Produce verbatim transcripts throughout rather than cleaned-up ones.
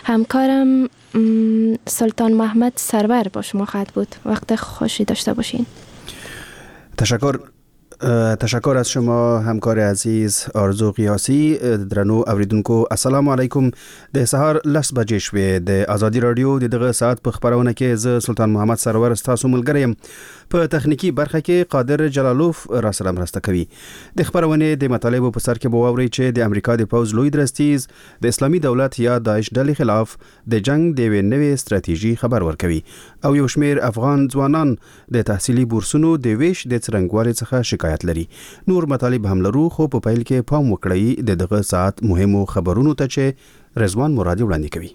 همکارم سلطان محمد سرور با شما خواهد بود. وقت خوشی داشته باشین. تشکر. تشکر از شما همکار عزیز آرزو قیاسی. درنو اوریدونکو السلام علیکم. د سهار لس بجې شوې د ازادي رادیو د دغه ساعت په خبرونه کې زه سلطان محمد سرور ستاسو ملګری یم. په تخنیکی برخه کې قادر جلالوف را سره مرسته کوي. د خبرونه د مطالبه په سر کې به واوري چې د امریکا د پوز لوی درستیز د اسلامي دولت یا داعش ډلې خلاف د جنگ د نوې ستراتیژي خبر ورکوي او یو شمیر افغان ځوانان د تحصیلي بورسونو د ویش د څرنګوالي څخه شکایت لري. نور مطالب هم لرو، خو په پیل کې پام وکړئ د دغه ساعت مهمو خبرونو ته چې رضوان مرادي وړاندې کوي.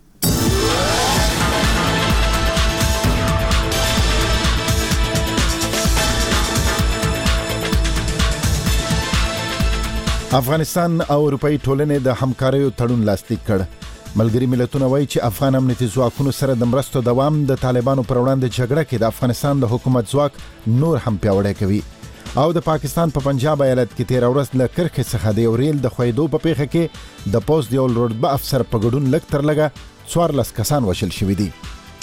افغانستان او اروپאי ټولنې د همکاریو تړون لاسلیک کړ. ملګری ملتونه وایي چې افغان امنیتي ځواکونو سره د مرستو دوام د طالبانو پر وړاندې جګړه کې د افغانستان د حکومت ځواک نور هم پیاوړی کوي. او د پاکستان په پنجاب ایالت کې تیر ورځ له کرخې څخه د یو ریل د خویدو په پیښه کې د پوز د یو رتبه افسر په ګډون لږ تر لږه څوارلس کسان وژل شوي دي.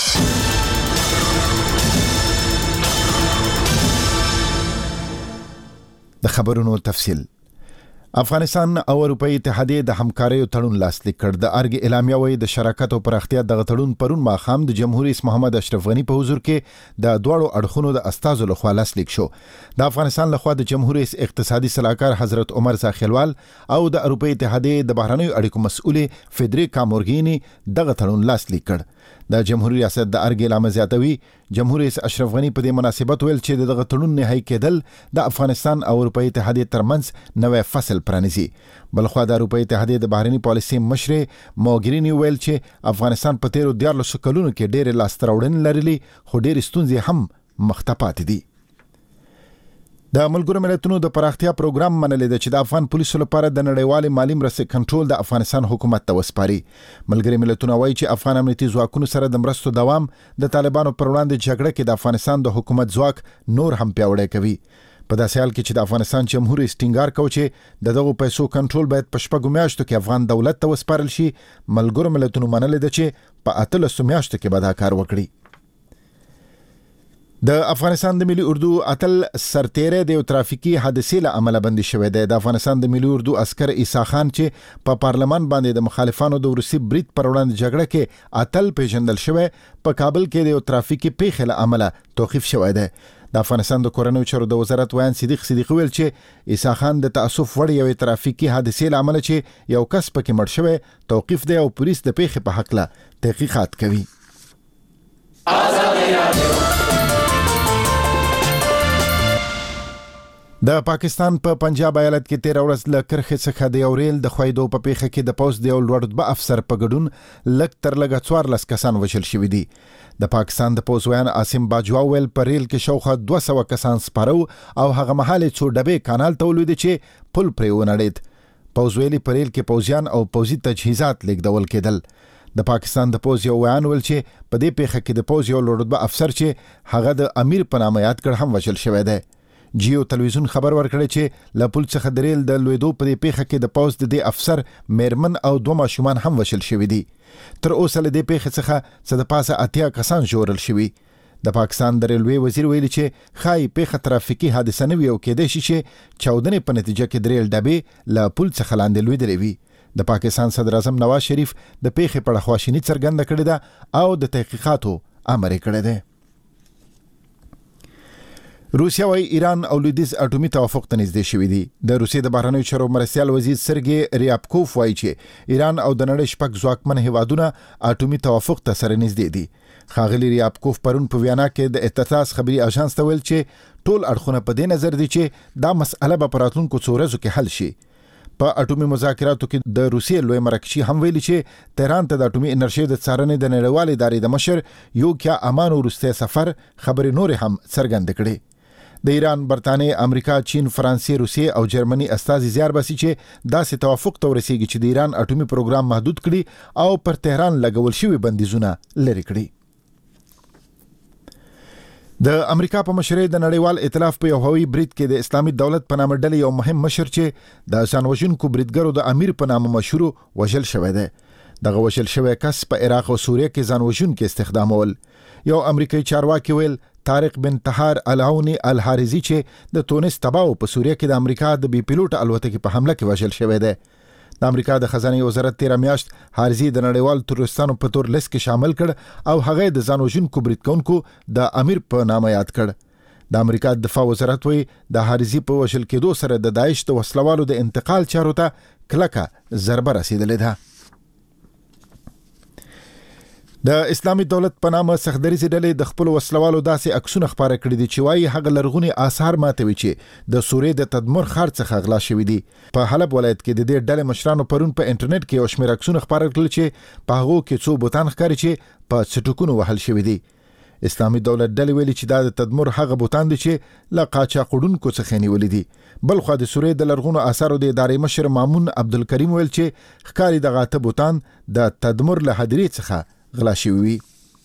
د خبرونو تفصیل. افغانستان او اروپאי اتحادیه د همکاریو تړون لاسلیک کړ. د ارګ اعلامیه وایي د شراکت او پراختیا دغه تړون پرون ماښام د جمهور رئیس محمد اشرف غنی په حضور کې د دواړو اړخونو د استازو لخوا لاسلیک شو. د افغانستان لخوا د جمهور رئیس اقتصادي صلاحکار حضرت عمر زاخیلوال او د اروپאי اتحادیه د بهرنیو اړیکو مسؤل فدریکا مورګینی دغه تړون لاسلیک کړ. د جمهوریت ریاست د ارګ اعلامیه زیاتوي جمهور رئیس اشرف غنی په دې مناسبت ویل چې دغه تړون نهایی کېدل د افغانستان او اروپאי اتحادیه ترمنځ نوې فصل پرانیزي. بلخوا د اروپאי اتحادیه د بهرنی پالیسي مشر موګرینی ویل چې افغانستان په تیرو دیارلسو کلونو کې ډېر لاسته راوړنې لرلې، خو ډېر ستونزې هم مخته پاتې دي. د ملګرو ملتونو د پراختیا پروګرام منلې ده چې د افغان پولیسو لپاره د نړیوال مالی مرستې کنټرول د افغانستان حکومت ته وسپاري. ملګري ملتونه وایي چې افغان امنیتي ځواکونو سره د مرستو دوام د طالبانو پر وړاندې جګړه کې د افغانستان د حکومت ځواک نور هم پیاوړی کوي. په داسې حال کې چې د افغانستان جمهور رئیس ټینګار کوي چې دغه پیسو کنټرول باید په شپږو میاشتو کې افغان دولت ته وسپارل شي، ملګرو ملتونو منلې ده چې په اتلسو میاشتو کې به دا کار وکړي. د افغانستان د ملي اردو اتل سرتیری د یو ترافیکي حادثې له امله بندي شوی دی. د افغانستان د ملي اردو عسکر عیسی خان چې په پارلمان باندې د مخالفانو د روسي برید پر وړاندې جګړه کې اتل پیژندل شوی، په کابل کې د یو ترافیکي پیښې له امله توقیف شوی دی. د افغانستان د کورنیو چارو د وزارت ویان صدیق صدیقی ویل چې عیسی خان د تاسف وړ یو ترافیکي حادثې له امله چې یو کس پکې مړ شوی توقیف دی او پولیس د پیښې په حق له تحقیقات کوي. د پاکستان په پنجاب ایالت کې تیر ورځ له کرخې څخه د یو ریل د خویدو په پیښه کې د پوز د یو لوړ رتبه افسر په ګډون لږ تر لږه څوارلس کسان وژل شوي دي. د پاکستان د پوز ویان عاصم باجوا ویل په ریل کې شاوخوا دوه سوه کسان سپاره او هغه مهال څو ډبې کانال ته ولوېدې چې پل پرې ونړېد. پوز ویلي په ریل کې پوځیان او پوځي تجهیزات لیږدول کېدل. د پاکستان د پوز یو ویان ویل چې په دې پیښه کې د پوز یو لوړ رتبه افسر چې هغه د امیر په نامه یاد کړ هم وژل شوی دی. جیو تلویزیون خبر ورکړی چې له پل څخه د ریل د لوېدو په دې پیښه کې د پوز د دې افسر میرمن او دوه ماشومان هم وژل شوي دي. تر اوسه له دې پیښې څخه څه د پاسه اتیا کسان ژغورل شوي. د پاکستان د ریلوې وزیر ویلي چې ښایي پیښه ترافیکي حادثه نه وي او کېدای شي چې چاودنې په نتیجه کې د ریل ډبې له پل څخه لاندې لوېدلې وي. د پاکستان صدر اعظم نواز شریف د پیښې په اړه خواشیني څرګنده کړې ده او د تحقیقاتو امر یې کړی دی. روسیا وايي ایران او لویدیځ اټومي توافق ته نږدې شوي دي. د روسیې د بهرنیو چارو مرستیال وزیر سرګي ریابکوف وايي چې ایران او د نړۍ شپږ ځواکمن هیوادونه اټومي توافق ته سره نږدې دي. ښاغلي ریابکوف پرون په ویانا کې د اطلاعات خبري اژانس ته ویل چې ټول اړخونه په دې نظر دي چې دا مسأله به په راتلونکو څو ورځو کې حل شي. په اټومي مذاکراتو کې د روسیې لوی مرکزي هم ویلي چې تهران ته د اټومي انرژي د څارنې د نړیوالې ادارې د مشر یو کیا امان وروستی سفر خبرې نور هم څرګندې کړې. د ایران، برتانیې، امریکا، چین، فرانسې، روسیې او جرمني استازي زیار باسي چې داسې توافق ته ورسیږي چې د ایران اټومي پروګرام محدود کړي او پر تهران لګول شوي بندیزونه لرې کړي. د امریکا په مشرۍ د نړیوال ائتلاف په یو هوایي برید کې د اسلامي دولت په نامه ډلې یو مهم مشر چې د ځانوژونکو بریدګرو د امیر په نامه مشهور وژل شوی دی. دغه وشل شوی کس په عراق او سوریه کې ځان وژونکي استخدامول. یو امریکایي چارواکي ویل طارق بن طهار العوني الحارزي چې د تونس تباو په سوریه کې د امریکا د بي پیلوټ الوتکې په حمله کې وژل شوی دی. د امریکا د خزانه وزارت تیر میاشت حارزي د نړیوال تروریستانو په تور لیست کې شامل کړ او هغه د ځان وژونکو برید کوونکو د امیر په نامه یاد کړ. د امریکا د دفاع وزارت وی د حارزي په وژل کېدو سره د داعش د وسلوالو د انتقال چارو ته کلکه ضربه رسیدلې ده. د اسلامي دولت په نامه سختدریزي ډلې د خپل وسلوالو داسې عکسونه خپاره کړي دي چې وايي هغه لرغوني آثار ماتوي چې د سوریې د تدمر ښار څخه غلا شوي دي. په حلب ولایت کې د دې ډلې مشرانو پرون په انټرنیټ کې یو شمېر عکسونه خپاره کړل چې په هغو کې څو بوتان ښکاري چې په څټکونو وهل شوي دي. اسلامي دولت ډلې ویلي چې دا د تدمر هغه بوتان دي چې له قاچاقوړونکو څخه نیولې دي. بل خو د سوریې د لرغونو آثارو د ادارې مشر مامون عبدالکریم ویل چې ښکاري دغه اته بوتان د تدمر له هدیرې څخه غلا شوی.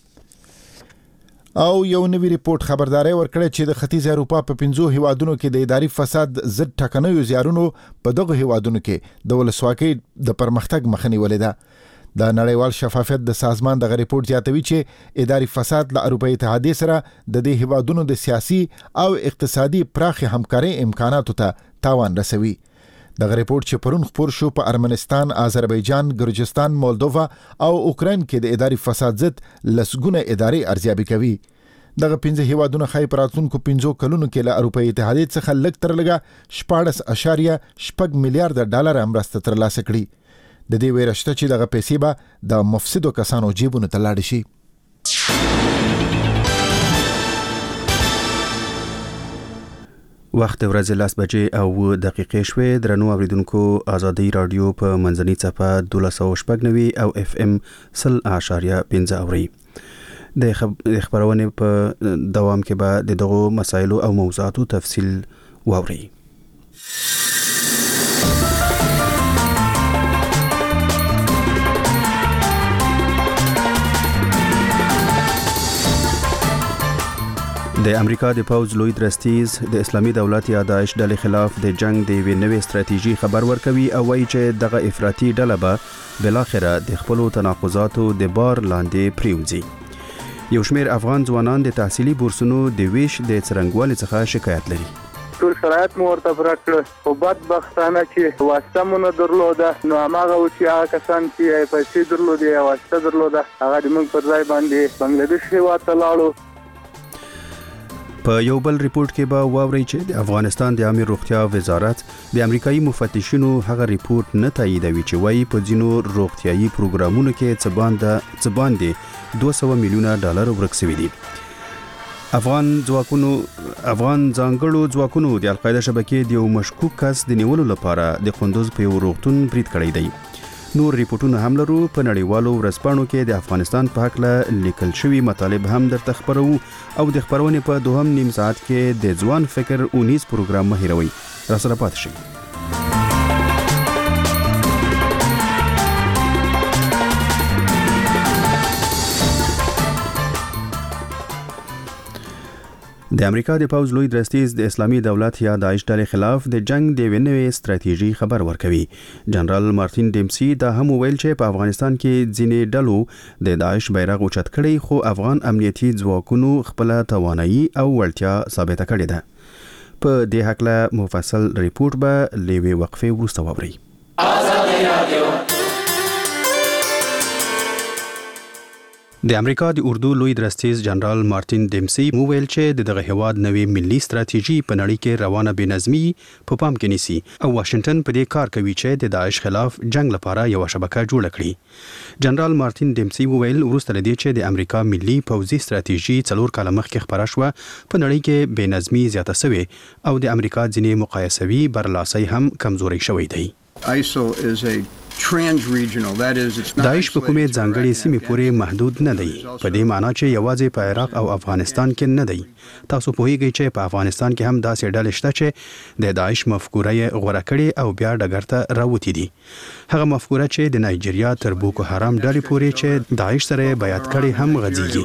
او یو نوی ریپورت خبرداري ورکړي چې د ختیځ اروپا په پنځو هیوادونو کې د اداري فساد ضد ټکنیو زیارونو په دغه هیوادونو کې د ولسواکۍ د پرمختګ مخه نیولې ده. د نړیوال شفافیت د سازمان دغه ریپورت زیاتوي چې اداري فساد له اروپایي اتحادیې سره د دې هیوادونو د سیاسي او اقتصادي پراخي همکارۍ امکاناتو ته تاوان رسوي. دغه ریپورت چې پرون خپور شو په ارمنستان، آذربایجان، ګرجستان، مولدووا او اوکراین کې د اداري فساد ضد لسګونه ادارې ارزیابي کوي. دغه پنځه هیوادونه خای په راتلونکو پنځو کلونو کې له اروپایي اتحادیې څخه لږ تر لږه شپاړس اعشاریه شپږ میلیارډ ډالر مرسته ترلاسه کړي. د دې ویره شته چې دغه پیسې به د مفسدو کسانو جیبونو ته لاړې شي. وخت ورځې لاس بجې او دقیقې شوې. درنو اوریدونکو، آزادي رادیو په منځنۍ څپه دولس سوه شپږ نوي او اف ام سل اعشاریه پنځه اوري. د خبرونې په دوام کې به د دغو مسایلو او موضوعاتو تفصیل واوري. د امریکا د پوځ لوی درستیز د اسلامي دولت یا داعش ډلې خلاف د جنگ د یوې نوې ستراتیژي خبر ورکوي او وایي چې دغه افراطي ډله به بالاخره د خپلو تناقضاتو د بار لاندې پریوځي. یو شمېر افغان ځوانان د تحصیلي بورسونو د ویش د څرنګوالي څخه شکایت لري. ټول شرایط مو ورته پوره کړل، خو بدبختانه چې واسطه مو نه درلوده، نو هماغه و چې هغه کسان چې پیسې درلودې یا واسطه درلوده هغه د موږ پر ځای باندې بنګلادیش هېواد ته لاړو. په یو بل ریپورت کې به واورئ چې د افغانستان د عامه روغتیا وزارت د امریکایي مفتشینو هغه ریپورت نه تاییدوي چې وایي په ځینو روغتیايي پروګرامونو کې څه باندې څه باندې دوه سوه میلیونه ډالر ورک شوي دي. افغان ځواکونو افغان ځانګړو ځواکونو د القاعده شبکې د یو مشکوک کس د نیولو لپاره د قندوز په یو روغتون برید کړی دی. نور ریپورتونه هم لرو. په نړیوالو ورځپاڼو کې د افغانستان په هکله لیکل شوي مطالب هم درته خبرو او د خبرونې په دوهم نیم ساعت کې د ځوان فکر اونیز پروګرام مه هیروئ. راسره پاتې شئ. د امریکا د پوځ لوی درستیز د اسلامي دولت یا داعش ډلې خلاف د جنگ د یوې نوې ستراتیژي خبر ورکوي. جنرال مارتین ډیمسي دا هم وویل چې په افغانستان کې ځینې ډلو د داعش بیرغ اوچت کړی، خو افغان امنیتي ځواکونو خپله توانایي او وړتیا ثابته کړې ده. په دې هکله مفصل ریپورت به له یوې وقفې وروسته واورئ. د امریکا د اردو لوی درستیز جنرال مارتین ډیمسي وویل چې دغه هیواد نوې ملي ستراتیژي په نړۍ کې روانه بېنظمي په پام کې نیسي او واشنگټن په دې کار کوي چې د داعش خلاف جنگ لپاره یو شبکه جوړه کړي. جنرال مارتین ډیمسي وویل وروسته له دې چې د امریکا ملي پوځي ستراتیژي څلور کاله مخکې خپره شوه، په نړۍ کې بېنظمي زیاته شوې او د امریکا ځینې مقایسوي برلاسي هم کمزوري شوی دی. داعش په کومې ځانګړې سیمې پورې محدود نه دی، په دې معنی چې یوازې په عراق او افغانستان کې نه دی. تاسو پوهیږئ چې په افغانستان کې هم داسې ډلې شته چې د داعش مفکوره یې غوره کړې او بیا ډګر ته راوتې دي. هغه مفکوره چې د نایجیریا تر بوکو حرام ډلې پورې چې داعش سره بیعت کړي هم غځېږي.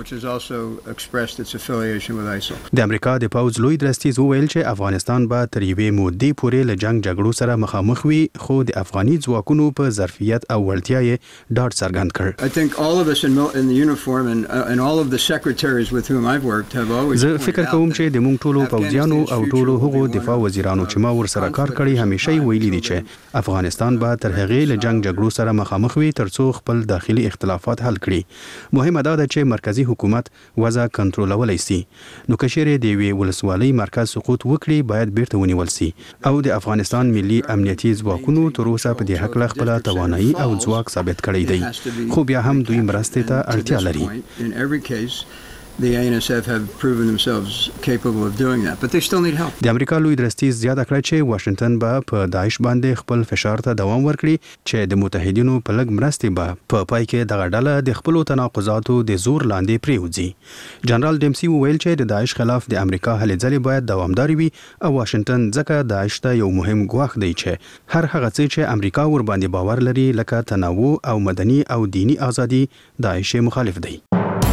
د امریکا د پوځ لوی درستیز وویل چې افغانستان به تر یوې مودې پورې له جنگ جګړو سره مخامخ وي، خو د افغاني ځواکونو په ظرفیت او وړتیا یې ډاډ څرګند کړ. I think all of us in, in the uniform and, uh, and all of the secretaries with whom I've worked have always زه فکر کوم چې د موږ ټولو پوځیانو او ټولو هغو دفاع وزیرانو چې ما ورسره کار کړی همیشه ویلي دي چې افغانستان به تر هغې له جنگ جګړو سره مخامخ وي ترڅو خپل داخلي اختلافات حل کړي. مهمه دا ده چې مرکزی حکومت وضع کنټرولولای شي. نو که چیرې د یوې ولسوالۍ مرکز سقوط وکړي باید بیرته ونیول شي او د افغانستان ملي امنیتي ځواکونو تر اوسه په دې حق خپل توانایي او ځواک ثابت کړی دی خو بیا هم دوی مرستې ته اړتیا لري. The A N S F have proven themselves capable of doing that, but they still need help. د امریکا لوی درستیز زیاته کړه چې واشنگټن به په داعش باندې خپل فشار ته دوام ورکړي چې د متحدینو په لګ مرستې به په پای کې دغه ډله د خپل تناقضاتو د زور لاندې پریوځي. جنرال ډیمسي وویل چې د داعش خلاف د امریکا هلې ځلې باید دوامداري وي او واشنگټن ځکه داعش ته یو مهم ګواښ دی چې هر هغه څه چې امریکا ور باندې باور لري لکه تنوع او مدني او دینی ازادي داعش مخالف دی.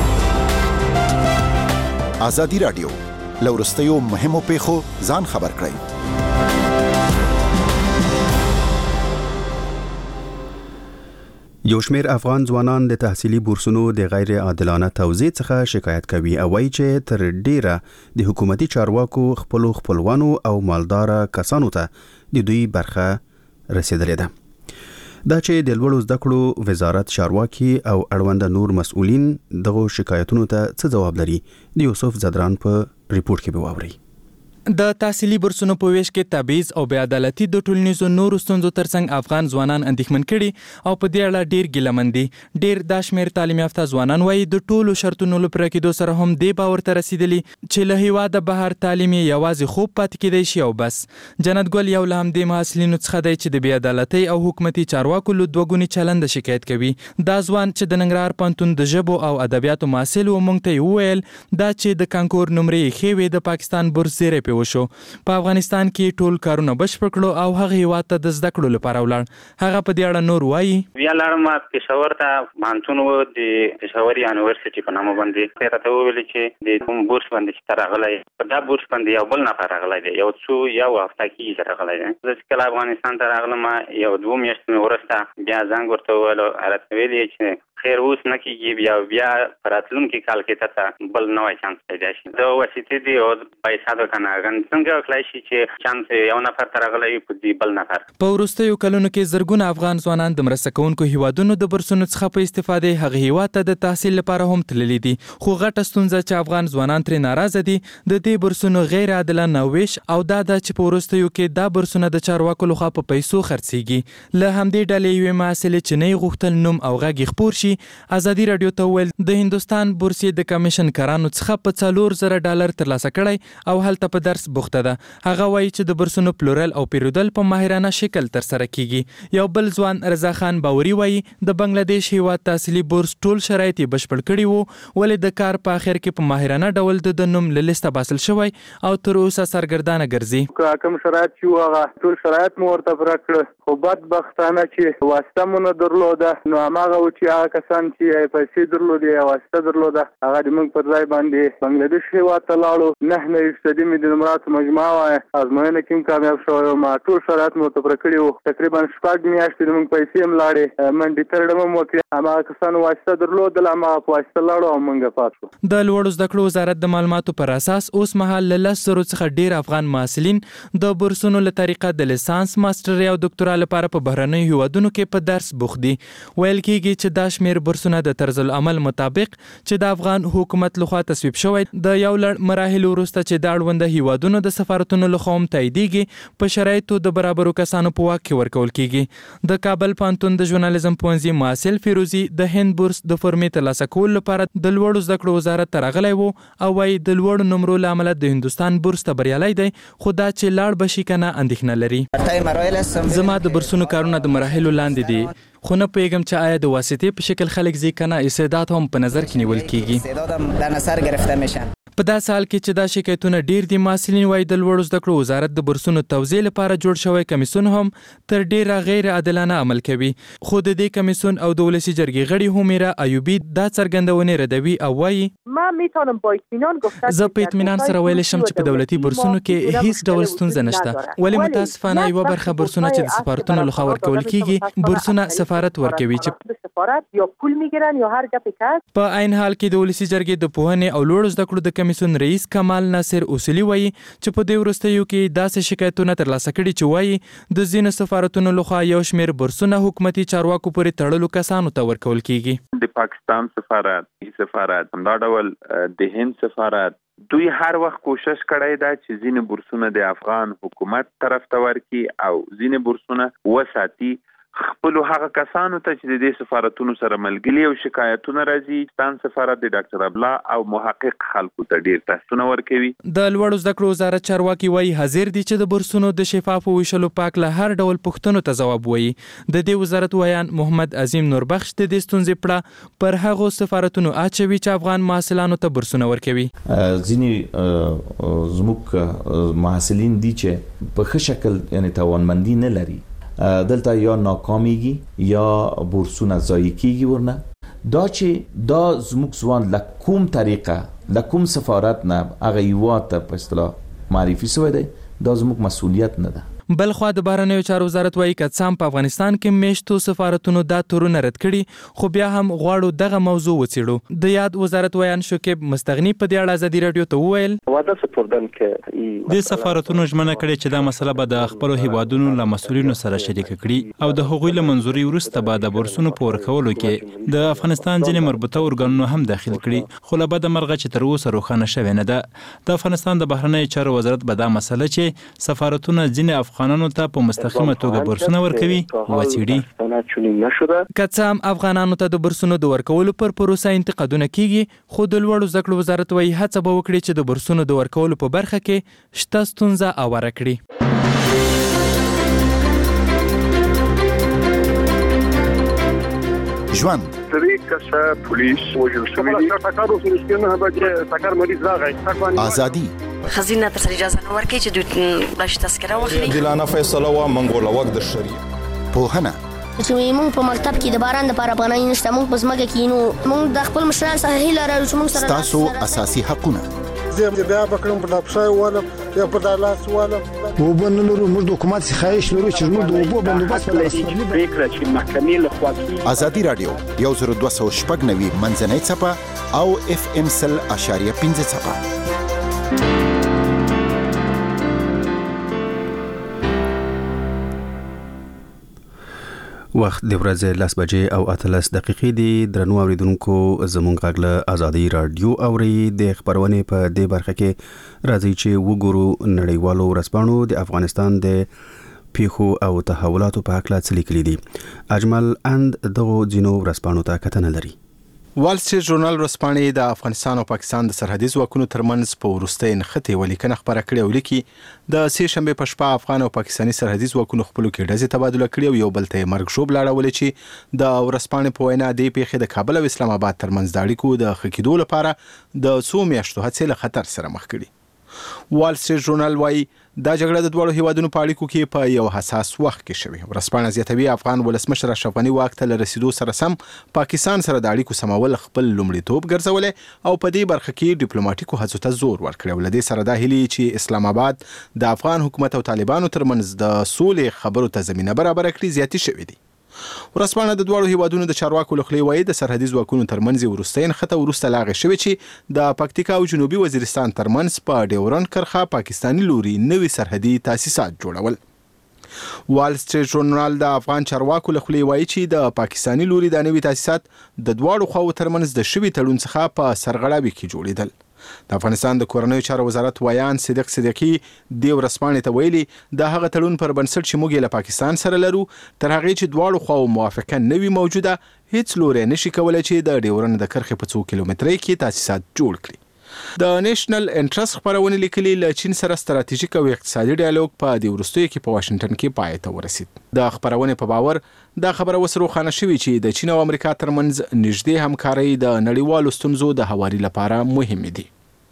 ازادي رادیو لورستیو مهمو پیښو ځان خبر کړئ. یو شمېر افغان ځوانان د تحصیلي بورسونو د غیر عادلانه توزیع څخه شکایت کوي او وایي چې تر ډیره د حکومتي چارواکو خپلو خپلوانو او مالدار کسانو ته د دوی برخه رسیدلې ده. دا چې د لوړو زده کړو وزارت چارواکي او اړونده نور مسؤلین دغه شکایتونو ته څه جواب لري د یوسف زدران په ریپورت کې به واورئ. د تحصیلي بورسونو په ویش کې تبعیض او بې عدالتي د ټولنیزو نورو ستونزو ترڅنګ افغان ځوانان اندېښمن کړي او په دې اړه ډېر ګیلمن دي. ډېر دا شمېر تعلیم یافته ځوانان وایي د ټولو شرطونو له پوره کېدو سره هم دې باور ته رسېدلي چې له هېواده بهر تعلیم یې یوازې خوب پاتې کېدی شي او بس. جنت ګل یو له همدې محصلینو څخه دی چې د بې عدالتۍ او حکومتي چارواکو له دوه ګوني چلنده شکایت کوي. دا ځوان چې د ننګرهار پوهنتون د ژبو او ادبیاتو محصل و موږ ته یې وویل دا چې د کانکور نمرې یې ښې وې د پاکستان بورس زیری پې وشو. په افغانستان کې ټول کارونه بشپړ کړو او هغه هیواد ته د زده کړو لپاره ولاړ. هغه په دې اړه نور وایي. بیا لاړم پېښور ته پوهنتون و د پېښور یونیورسټي په نامه باندې هغې راته وویل چې د کوم بورس باندې چې ته راغلی په دا بورس باندې یو بل نفر راغلی دی یو څو یو هفته کېږي چې راغلی دی. زه چې کله افغانستان ته راغلم یو دوه میاشتې مې وروسته بیا زنګ ورته وویل راته ویل یې چې خیر اوس نه کېږي بیا بیا په راتلونکي کال کې ته بل نوی چانس پیدا شي. د واسطې دی او پیسه ده که نه څنګه وکړای شي چې چانس یو نفر ته راغلی وي په دې بل نفر. په وروستیو کلونو کې زرګونه افغان ځوانان د مرسته کوونکو هیوادونو د بورسونو څخه په استفادې هغه هیواد ته د تحصیل لپاره هم تللي دي خو غټه ستونزه چې افغان ځوانان ترې ناراضه دي د دې بورسونو غیر عادلانه ویش او دا ده چې په وروستیو کې دا بورسونه د چارواکو لخوا په پیسو خرڅېږي. له همدې ډلې یوې محصلې چې نه یې غوښتل نوم او غږ یې خپور شي ازادي راډیو ته وویل د هندوستان بورسي د کمیشن کارانو څخه په څلور زره ډالر ترلاسه کړی او هلته په درس بوخته ده. هغه وایي چې د بورسونو پلورل او پیرودل په ماهرانه شکل ترسره کیږي. یو بل ځوان رضا خان باوري وایي د بنگلاديش هیواد تحصیلي بورس ټول شرایط یې بشپړ کړي وو ولې د کار په اخر کې په ماهرانه ډول د نوم له لیسته باسل شوی او تر اوسه سرګردانه ګرځي. کوم شرایط چې هغه ټول شرایط مو ورته پوره کړل خو بدبختانه چې واسطه مو نه درلوده نو هماغه و چې هغه کسان چې پیسې درلودې یا واسطه درلوده هغه د موږ پر ځای باندې بنګلاديش هیواد ته لاړو. نهه نوي فیصدي مې د نمراتو مجموعه وایه ازموینه کې هم کامیاب شوی وم. ټول شرایط مو ورته پوره کړي وو. تقریبا شپږ میاشتې د موږ پیسې هم لاړې منډې ترډم هم وکړې. هماغه کسانو واسطه درلودله هماغه په واسطه لاړو او موږ پات شو. د لوړو زده کړو وزارت د معلوماتو پر اساس اوس مهال له لس زرو څخه ډېر افغان محصلین د بورسونو له طریقه د لیسانس ماسټري او دکتورا لپاره په بهرنیو هیوادونو کې په درس بوخت دي. ویل کېږي چې دا شمېر بورسونه د طرز العمل مطابق چې د افغان حکومت لخوا تصویب شوی د یو لړ مراحلو وروسته چې د اړونده هیوادونو د سفارتونو لخوا هم تاییدېږي په شرایطو د برابرو کسانو په واک کې ورکول کېږي. د کابل پوهنتون د ژورنالیزم پوهنځي محصل فیروزي د هند بورس د فورمې ترلاسه کولو لپاره د لوړو زده کړو وزارت ته راغلی و او وایي د لوړو نمرو له امله د هندوستان بورس ته بریالی دی خو دا چې لاړ به شي که نه اندېښنه لري. زما د بورسونو کارونه د مراحلو لاندې دي خو نه پوهېږم چې آیا د واسطې په شکل خلک ځي که نه استعداد هم په نظر کې نیول کېږي. په داسې حال کې چې دا شکایتونه ډیر دي، محصلین وایي د لوړو زده کړو وزارت د بورسونو توزیع لپاره جوړ شوی کمیسیون هم تر ډیره غیر عادلانه عمل کوي. خو د دې کمیسیون او د ولسي جرګې غړي همیرا ایوبی دا څرګندونې ردوي او وایي زه په اطمینان سره ویلی شم چې په دولتي بورسونو کې هیڅ ډول ستونزه نشته، ولې متاسفانه یوه برخه بورسونه چې د سفارتونو لخوا ورکول کیږي بورسونه سفارت ورکوي چې په عین حال کې د ولسي جرګې د پوهنې او لوړو زده کړو د کمیسیون رئیس کمال ناصر اصولي وایي چې په دې وروستیو کې داسې شکایتونه ترلاسه کړي چې وایي د ځینو سفارتونو لخوا یو شمېر بورسونه حکومتي چارواکو پورې تړلو کسانو ته ورکول کیږي. د پاکستان سفارت، سفارت همدا ډول د هند سفارت دوی هر وخت کوشش کړی دا چې ځینې بورسونه د افغان حکومت طرف ته ورکړي او ځینې بورسونه وساتي خپلو هغه کسانو ته چې د دې سفارتونو سره ملګري او شکایتونه راځي. پاکستان سفارت د ډاکټر ابلا او محقق خلکو ته ډیر تحسونه ورکوي. د لوړو زده کړو وزارت چارواکي وایي حاضر دي چې د بورسونو د شفافو ویشلو په هکله هر ډول پوښتنو ته ځواب وایي. د دې وزارت ویان محمد عظیم نوربخش د دې ستونزې پړه پر هغو سفارتونو اچوي چې افغان محصلانو ته بورسونه ورکوي. ځینې زموږ محصلین دي چې په ښه شکل یعنی توانمندي نه لري، دلته یا ناکامیږي یا بورسونه ضایع کیږي ورنه. دا چې دا زموږ ځوان له کوم طریقه له کوم سفارت نه هغه هیواد ته په اصطلاح معرفي شوی دی، دا زموږ مسؤلیت نه ده. بلخوا د بهرنیو چارو وزارت وایي که څه هم په افغانستان کې میشتو سفارتونو دا تورونه رد کړي، خو بیا هم غواړو دغه موضوع وڅېړو. د یاد وزارت ویان شکیب مستغني په دې اړه ازادي راډیو ته وویل د سفارتونو ژمنه کړې چې دا مسله به د خپلو هیوادونو له مسؤلینو سره شریک کړي او د هغوی له منظوري وروسته به د بورسونو په ورکولو کې د افغانستان ځینې مربوطه ارګانونو هم داخل کړي. خو له بده مرغه چې تر اوسه روښانه شوې نه ده. د افغانستان د بهرنیو چارو وزارت به دا مسله چې سفارتونه ځینې افغانانو ته په مستقیمه توګه بورسونه ورکوي وڅېړي. که څه هم افغانانو ته د بورسونو د ورکولو پر پروسه انتقادونه کیږي، خو د لوړو زده کړو وزارت وایي هڅه به وکړي چې د بورسونو د ورکولو په برخه کې شته ستونزه اواره کړي. ژوند ازادي خزینه تر سره اجازه نه ورکړي چې دوی بلش تذکره واخلي. عادلانه فیصله وا منګوله وخت د شریعه پوهنه چې موږ په مکتب کې د باران لپاره پناه نشته، موږ په ځمکه کې نو موږ د خپل مشران څخه هیله لرو چې موږ سره تاسو اساسي حقونه زه بیا بکړم په لپشای ولا یا په دالاس ولا وبنلو موږ د حکومت څخه لرو چې موږ د وبو بندوبست لرو فکر چې محکمې له خوا ازادي رادیو یو زر دوه سوه شپږ نوي منځنۍ څپه او اف ام سل اشاریه پنځه څپه. وخت د ورځې لس بجې او اتلس دقیقې دي. درنو اوریدونکو زمونږ غږ له ازادي رادیو اوري. د خبرونې په دې برخه کې راځي چې وګورو نړیوالو ورځپاڼو د افغانستان د پیښو او تحولاتو په هکله څه لیکلي دي. اجمل اند دغو ځینو ورځپاڼو ته کتنه لري. وال سټریټ ژورنال ورځپاڼې د افغانستان او پاکستان د سرحدي ځواکونو ترمنځ په وروستۍ نښتې ولیکنه خپره کړې او لیکي د سې شنبې په شپه افغان او پاکستاني سرحدي ځواکونو خپلو کې ډزې تبادله کړې او یو بل ته مرګ ژوبله اړولې چې د ورځپاڼې په وینا دې پیښې د کابل او اسلام آباد ترمنځ د اړیکو د ښه کېدو لپاره د څو میاشتو هڅې له خطر سره مخ کړي. وال سټریټ ژورنال وایي دا جګړه د دواړو هیوادونو په اړیکو کې په یو حساس وخت کې شوې. ورځپاڼه زیاتوي افغان ولسمشر اشرف غني واک ته له رسیدو سره سم پاکستان سره د اړیکو سمول خپل لومړیتوب ګرځولی او په دې برخه کې ډیپلوماټیکو هڅو ته زور ورکړی او له دې سره دا هیلې چې اسلام آباد د افغان حکومت او طالبانو ترمنځ د سولې خبرو ته زمینه برابره کړي زیاتې شوې دي. ورځپاڼه د دواړو هیوادونو د چارواکو له خولې وایي د سرحدي ځواکونو ترمنځ وروستۍ نښته وروسته لا هغې شوې چې د پکتیکا او جنوبي وزیرستان ترمنځ په ډیورنډ کرښه پاکستاني لوري نوي سرحدي تاسیسات جوړول. وال سټریټ ژورنال د افغان چارواکو له خولې وایي چې د پاکستاني لوري دا نوي تاسیسات د دواړو خواو ترمنځ د شوي تړون څخه په سرغړاوي کې جوړېدل. د افغانستان د کورنیو چارو وزارت ویان صدیق صدیقي د ورځپاڼې ته ویلي د هغه تړون پر بنسټ چې موږ له پاکستان سره لرو تر هغې چې دواړو خواو موافقه نه وي موجوده هیڅ لوری نشي کولی چې د ډیورنډ د کرښې په څو کیلومترۍ کې تاسیسات جوړ کړي. د نیشنل انټرست خپرونې لیکلي له چین سره ستراتیژیک او اقتصادي ډایالوګ په دې وروستیو کې په واشنګټن کې پای ته ورسید. د خپرونې په باور دا خبره اوس روښانه شوې چې د چین او امریکا ترمنځ نږدې همکارۍ د نړیوالو ستونزو د هواري لپاره مهمې دي.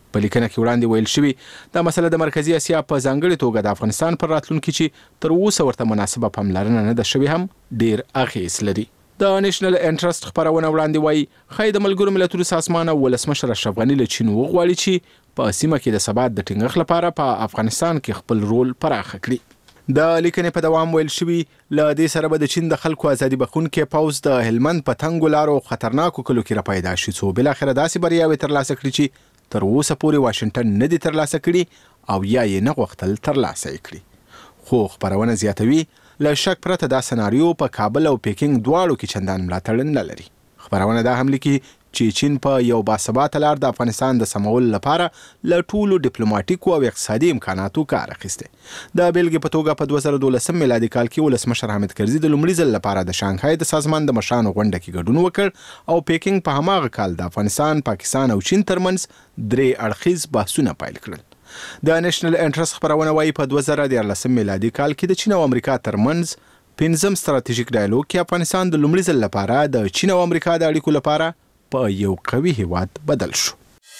په لیکنه کې وړاندې ویل شوي دا مسله د مرکزی اسیا په ځانګړې توګه د افغانستان پر راتلونکي چې تر اوسه ورته مناسبه پاملرنه نه ده شوې هم ډیر اغیز لري. د نېشنل انټرست خبرونه وړاندې وایي ښایي د ملګرو ملتونو سازمان او ولسمشر اشرف غني له چین وغواړي چې په سیمه کې د ثبات د ټینګښت لپاره په افغانستان کې خپل رول پراخ کړي. د لیکنې په دوام ویل شوي له دې سره به د چین د خلکو ازادي بخښونکي پوځ د هلمند په تنګو لارو خطرناکو کلو کې را پیدا شي څو بالاخره داسې بریاوې ترلاسه کړي چې تر اوسه پورې واشنګټن نه دي ترلاسه کړي او یا یې نه غوښتل ترلاسه یې کړي. خو خبرونه زیاتوي له شک پرته دا سناریو په کابل او پیکینګ دواړو کې چندان ملاتړ نه لري. خبرونه دا هم لیکي چې چین په یو باثباته لار د افغانستان د سمول لپاره له ټولو ډیپلوماټیکو او اقتصادي امکاناتو کار اخیسته. د بیلګې په توګه په دوه زره دولسم میلادي کال کې ولسمشر حامد کرزي د لومړي ځل لپاره د شانګهای د سازمان د مشرانو غونډه کې ګډون وکړ او پیکینګ په هماغه کال د افغانستان، پاکستان او چین ترمنځ درې اړخیز بحثونه پیل کړل. د نېشنل انټرست خبرونه وایي په دوه زره دیارلسم میلادي کال کې د چین او امریکا ترمنځ پنځم ستراتیژیک ډایالوګ کې افغانستان د لومړي ځل لپاره د چین او امریکا د اړیکو لپاره په یو قوي هیواد بدل شو.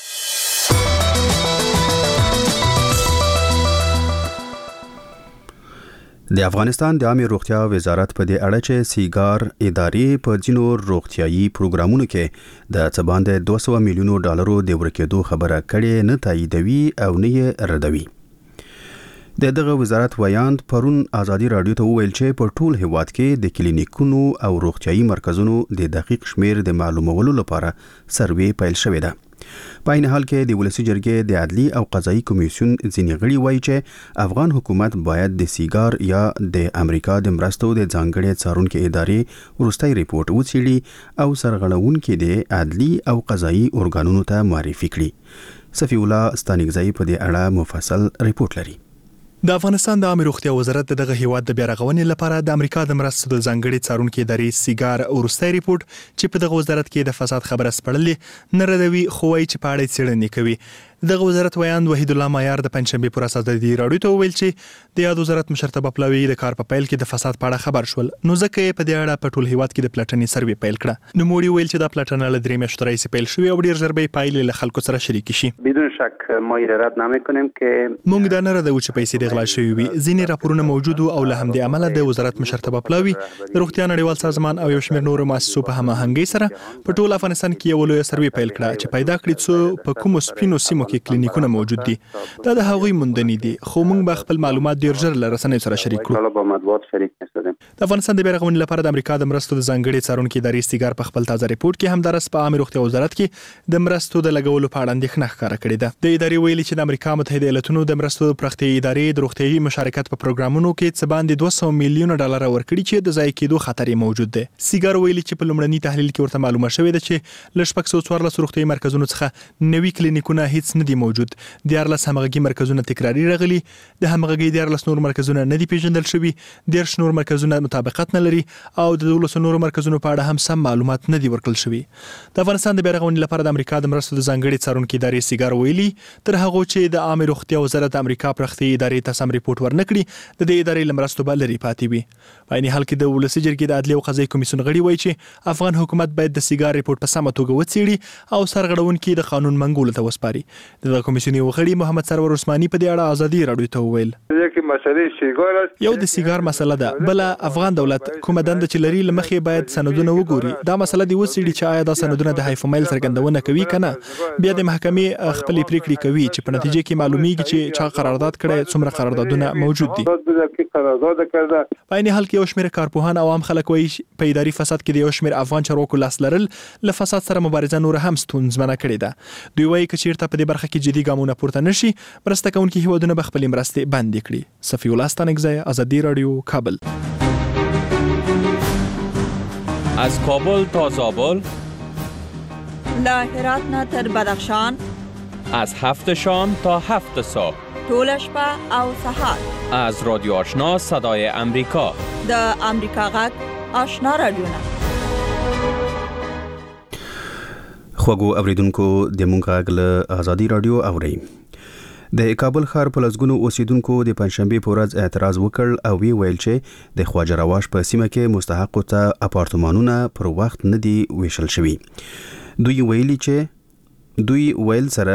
د افغانستان د عامه روغتیا وزارت په دې اړه چې سیګار ادارې په ځینو روغتیايي پروګرامونو کې د څه باندې دوه سوه میلیونو ډالرو د ورکېدو خبره کړې نه تاییدوي او نه یې ردوي. د دغه وزارت ویاند پرون ازادي رادیو ته وویل چې په ټول هیواد کې د کلینیکونو او روغتیايي مرکزونو د دقیق شمیر د معلومولو لپاره سروې پیل شوې ده. په عین حال کې د ولسی جرګې د عدلي او قضایي کمیسیون ځینې غړي وایي چې افغان حکومت باید د سیګار یا د امریکا د مرستو د ځانګړي څارونکو ادارې وروستي ریپورت وڅېړي او سرغړونکو د عدلي او قضایي ارګانونو ته معرفي کړي. صفی الله ستانګزئی په دې اړه مفصل ریپورت لري. د افغانستان د عامه روغتیا وزارت دغه هیواد د بیا رغونې لپاره د امریکا د مرستو د ځانګړي څارونکو ادارې سیګار وروستي ریپورت چې په دغه وزارت کې د فساد خبره سپړلې نه ردوي خو وايي چې په اړه څېړنې کوي. دغه وزارت ویاند وحید الله معیار د پنځشنبه پر اساس د راډیو ته ویل چې د یاد وزارت مشرتابه پلاوی د کار په پیل کې د فساد په اړه خبر شول نو ځکه په دې اړه په ټول هیواد کې د پلټنې سروې پیل کړه. نو موړي ویل چې دا پلټنه له درې میاشتو راهیسې پیل شوې او ډیر ژر به پایلې له خلکو سره شریک شي. بدون شک ما رد نمی‌کنیم که موږ دا نه ردو چې پیسې د غلا شوې وي. ځینې راپورونه موجود او له همدې عمله د وزارت مشرتابه پلاوی د روغتیا نړیوال سازمان او یو شمېر نورو مؤسسو په هماهنګۍ سره په ټول افغانستان کې یو لوی سروې پیل کړه چې پیدا کړي څو په کوم سپینو سیمو کې کلینیکونه موجود دي. دا د هغوی موندنې دي خو موږ به خپل معلومات ډیر ژر له رسنیو سره شریک کړو. د افغانستان د بیا رغونې لپاره د امریکا د مرستو د ځانګړي څارونکو ادارې سیګار په خپل تازه ریپورت کې هم درس په عامه روغتیا وزارت کې د مرستو د لګولو په اړه اندېښنه ښکاره کړې ده. د ادارې ویلي چې د امریکا متحده ایالاتونو د مرستو پراختیايي ادارې د روغتیايي مشارکت په پروګرامونو کې څه باندې دوه سوه میلیونه ډالر ورکړي چې د ضایع کېدو خطر موجود دی. سیګار ویلي چې په لومړني تحلیل کې ورته معلومه شوې ده چې ل شپږ سوه څوارلس روغتیايي مرکزونو څخه نوي کلینیکونه هیڅ نه دي موجود. دیارلس همغږي مرکزونه تکراری رغلي، د همغږي دیارلس نور مرکزونه نه دي پیژندل شوي، دیرش نور مرکزونه مطابقت نه لري او د دولسو نور مرکزونو په اړه هم سم معلومات نه دي ورکړل شوي. د افغانستان د بیا رغونې لپاره د امریکا د مرستو د ځانګړي څارونکو ادارې سیګار ویلي تر هغه چې د عامه روغتیا وزارت د امریکا پراختیايي ادارې ته سم ریپورت ورنکړي د دې ادارې له مرستو به لرې پاتې وي. په عین حال کې د ولسی جرګې د عدلي او قضایي کمیسیون غړي وایي چې افغان حکومت باید د سیګار ریپورت په سمه توګه وڅېړي او سرغړونکي د قانون منګولو ته وسپاري. د کمیسیون یو غړي محمد سرور عثماني په دې اړه ازادي راډیو ته وویل یو د سیګار مسله ده، بل افغان دولت کومه دنده چې لري لمخې باید سندونه وګوري. دا مسله دی وڅېړي چې آیا دا سندونه د هایفومایل څرګندونه کوي کنه، بیا د محکمې خپل پریکړې کوي چې په نتیجه کې معلومیږي چې چا قرارداد کړي، څومره قراردادونه موجود دي. په عین حال کې یو شمېر کارپوهان او عام خلک وایي په اداري فساد کې د یو شمېر افغان چارواکو لاس لرل له فساد سره مبارزه نور هم ستونزمنه کړې ده. دوی وایي که چیرته په دې برخه کې جدي ګامونه پورته نشي مرسته کوونکي هیوادونه به خپلې مرستې بندې کړي. صفی الله ستانکزی، ازادي رادیو، کابل. از کابل تا زابل، له هرات نه تر بدخشان، از هفت شام تا هفت صبح، ټول شپه او سهار، از رادیو آشنا صدای امریکا، د امریکا غږ آشنا رادیو نه. خوږو اوریدونکو د مونږ غږ له ازادي رادیو اورئ. د کابل ښار په لسګونو اوسیدونکو د پنځشنبه په ورځ اعتراض وکړ او وی ویل چې د خواجه رواش په سیمه کې مستحقو ته اپارتمانونه پر وخت نه دي ویشل شوي. دوی ویلي چې دوی ویل سره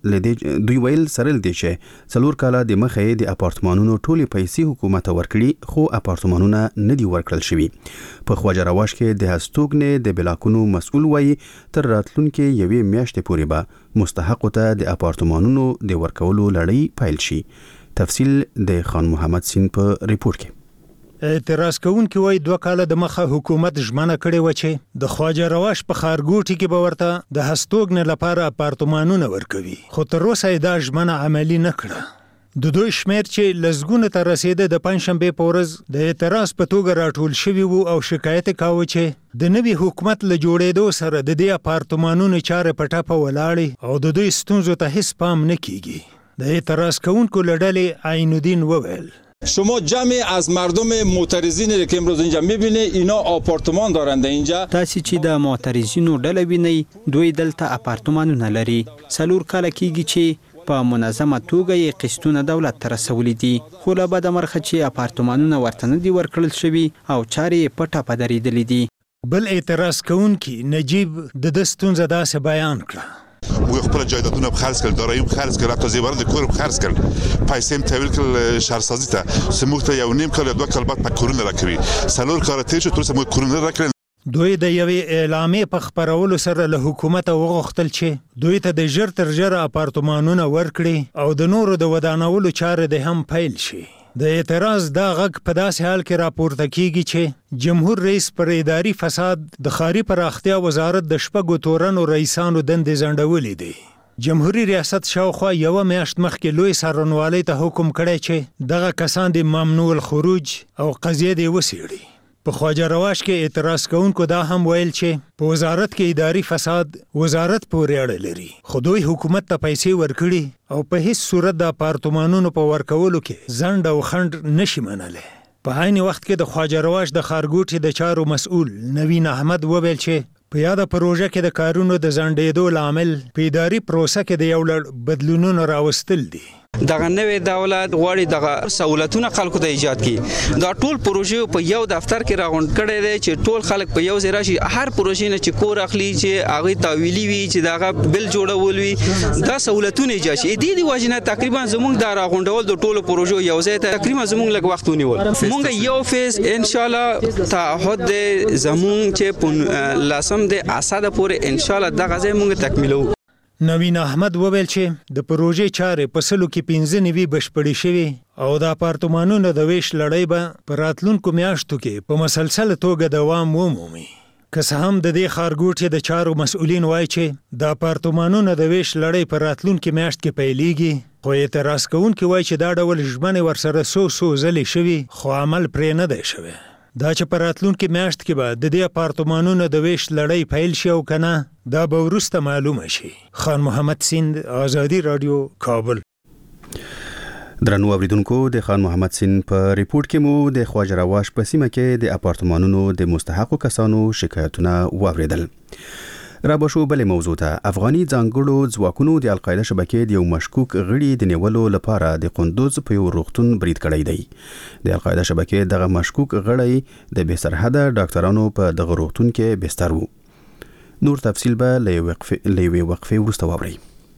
لدې دوی ویل سره لدې چې څلور کاله د مخې د اپارتمانونو ټولې پیسې حکومت ورکړي خو اپارتمانونه نه دي ورکړل شوي. په خواجه رواش کې د هستوګنې د بلاکونو مسؤل وایي تر راتلونکي یوې میاشتې پورې به مستحقو ته د اپارتمانونو د ورکولو لړۍ پیل شي. تفصیل د خان محمد سین په ریپورت کې. اعتراض کوونکي وایي دوه کاله د مخه حکومت ژمنه کړې وه چې د خواجه رواش په ښارګوټي کې به ورته د هستوګنې لپاره اپارتمانونه ورکوي، خو تر اوسه یې دا ژمنه عملي نه کړه. د دوی شمېر چې لسګونو ته رسېده د پنجشنبې په ورځ د اعتراض په توګه راټول شوي وو او شکایت یې کاوه چې د نوي حکومت له جوړېدو سره د دې اپارتمانونو چارې په ټپه ولاړې او د دوی ستونزو ته هیڅ پام نه کیږي. د اعتراض کوونکو له ډلې عین الدین وویل شما جمعی از مردم معترضین که امروز اینجا میبینید اینا آپارتمان دارند اینجا. تاسو چې د معترضینو ډله وینئ دوی دلته اپارتمانونه لري. څلور کاله کیږي چې په منظمه توګه یې قسطونه دولت ته رسولي دي، خو له بده مرغه چې اپارتمانونه ورته نه دي ورکړل شوي او چارې یې په ټپه درېدلې دي. بل اعتراض کوونکي نجیب د ده ستونزه داسې بیان کړه. موږ خپل جایدادونه خرڅ کړل، داراییم خرڅ کړل، حتی زیورات کورم خرڅ کړل، پیسې هم تحویل کړل شهرسازي ته. سموږ ته یو نیم کال یا دوه کال بعد په کورونه راکوي. څلور کاله تېر شو تر اوسه موږ کورونه راکړل. دوی د یوې اعلامیې په خپرولو سره له حکومته وغوښتل چې دوی ته د ژر تر ژره اپارتمانونه ورکړي او د نورو د ودانولو چارې د هم پیل شي. د اعتراض دا غږ په داسې حال کې راپورته کیږي چې جمهور رئیس پر اداري فساد د ښاري پراختیا وزارت د شپږو تورنو رئیسانو دندې ځنډولې دي. جمهوریت ریاست شاوخوا یوه میاشت مخکې لوی څارنوالۍ ته حکم کړی چې دغه کسان د ممنوع الخروج او قضیه دې وڅېړي. په خواجه رواش کې اعتراض کوونکو دا هم ویل چې په وزارت کې اداري فساد وزارت پورې اړه لري، خو دوی حکومت ته پیسې ورکړي او په هیڅ صورت د اپارتمانونو په ورکولو کې ځنډ او خنډ نشي منلی. په عین وخت کې د خواجه رواش د ښارګوټي د چارو مسؤل نوین احمد وویل چې په یاده پروژه کې د کارونو د ځنډېدو لامل په اداري پروسه کې د یو لړ بدلونونو راوستل دي. دغه نوې دولت غواړي دغه سہولتونه خلکو ته ایجاد کړي. دا ټول پروژې په یو دفتر کې راغونډ کړي دي چې ټول خلک په یو ځای راشي. هر پروژې نه چې کور اخلي چې هغه تاویلی وي چې دغه بل جوړول وي دا سہولتونه ایجاد شي. دې دی واجنه تقریبا زموږ د راغونډول د ټولو پروژو یو ځای ته تقریبا زموږ لږ وخت ونیول. موږ یو فیز ان شاء الله تعهد زموږ چې لاسم د اساده پورې ان شاء الله دغه ځای موږ تکمیلو. نوین احمد وویل چې د پروژې چارې په سلو کې پنځه نوي بشپړې شوې او د اپارتمانونو د ویش لړۍ به په راتلونکو میاشتو کې په مسلسل توګه دوام ومومي. که څه هم د دې ښارګوټي د چارو مسؤلین وایي چې د اپارتمانونو د ویش لړۍ په راتلونکي میاشت کې پیلیږي، خو اعتراض کوونکي وایي چې دا ډول ژمنې ورسره څو څو ځلې شوي خو عمل پرې نه دی شوی. دا چې په راتلونکي میاشت کې به د دې اپارتمانونو د ویش لړۍ پیل شي او که نه دا به وروسته معلومه شي. خان محمد سیند، آزادي راډیو، کابل. درنو اوریدونکو، د خان محمد سین په ریپورت کې مو د خواجه رواش په سیمه کې د اپارتمانونو د مستحقو کسانو شکایتونه واوریدل. را بشو بل موضوع ته. افغاني ځانګړو ځواکونو د القاعده شبکې د یو مشکوک غړي د نیولو لپاره د قندوز په یو روغتون برید کړی دی. د القاعده شبکې دغه مشکوک غړی د بې سرحده ډاکټرانو په دغه روغتون کې بستر وو. نور تفصیل به له یوې وقفې وروسته واورئ.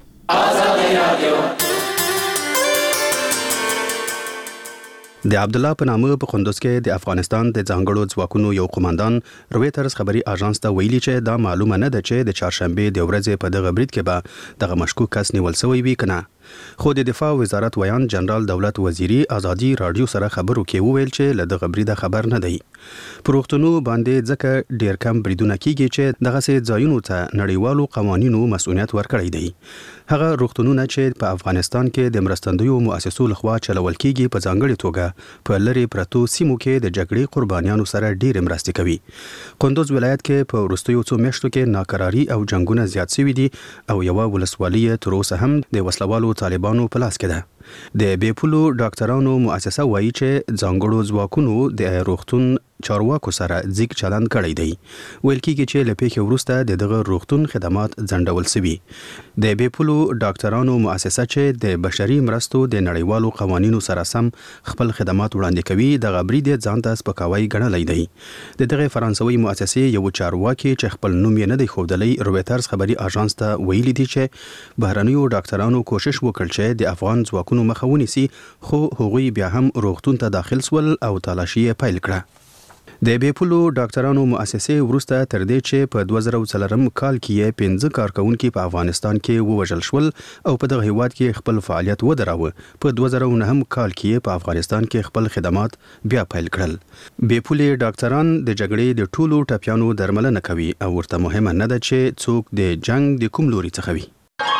د عبد الله په نامه په قندوز کې د افغانستان د ځانګړو ځواکونو یو قوماندان رويټرز خبري اژانس ته ویلي چې دا معلومه نه ده چې د چهارشنبه د ورځې په دغه برید کې به دغه مشکوک کس نیول شوی وي کنه. خو د دفاع وزارت ویان جنرال دولت وزیری آزادي رادیو سره خبرو کې وویل چې له دغه برید خبر نه دی. پروختونو باندې ځکه ډیر کم بریدونه کیږي چې دغه سي ځایونو ته نړیوالو قوانینو مسؤلیت ورکړی دی. هغه روغتونونه چې په افغانستان کې د مرستندویو مؤسسو لخوا چلول کیږي په ځانګړي توګه په لری پرتو سیمو کې د جګړې قربانیانو سره ډیر مرستې کوي. قندوز ولایت کې په وروستیو څو میاشتو کې ناکراری او جنگونه زیات شوي دي او یو ولسوالۍ تر اوسه هم د وسلوالو طالبانو په لاس کې ده. د بیپولو ډاکټرانو مؤسسه وایي چې ځانګړو ځواکونو د روغتون چارواکو سره ځیګ چلند کړی دی. ویل کېږي چې له پیښې وروسته د دغه روغتون خدمات ځنډول شوي. د بیپولو ډاکټرانو مؤسسه چې د بشري مرستو د نړیوالو قوانینو سره سم خپل خدمات وړاندې کوي د غبري د ځان ته سپکاوی ګڼلی دی. د دغه فرانسوي مؤسسې یو چارواکي چې خپل نوم یې نه دی ښودلی رویټرز خبري اژانس ته ویلي دي چې بهرنیو ډاکټرانو کوشش وکړ چې د افغان ځواکونو مخه ونیسي، خو هغوی بیا هم روغتون ته داخل سول او تالاشي یې پیل کړه. د بیپولو ډاکټرانو مؤسسې وروسته تر دې چې په دوه زره څلورم کال کې یې پنځه کارکونکي په افغانستان کې ووژل شول او په دغه هیواد کې خپل فعالیت ودراوه، په دوه زره نهم کال کې په افغانستان کې خپل خدمات بیا پیل کړل. بیپولي ډاکټران د جګړې د ټولو ټپیانو درملنه کوي او ورته مهمه نه ده چې څوک د جنگ د کوم لوري څخه وي.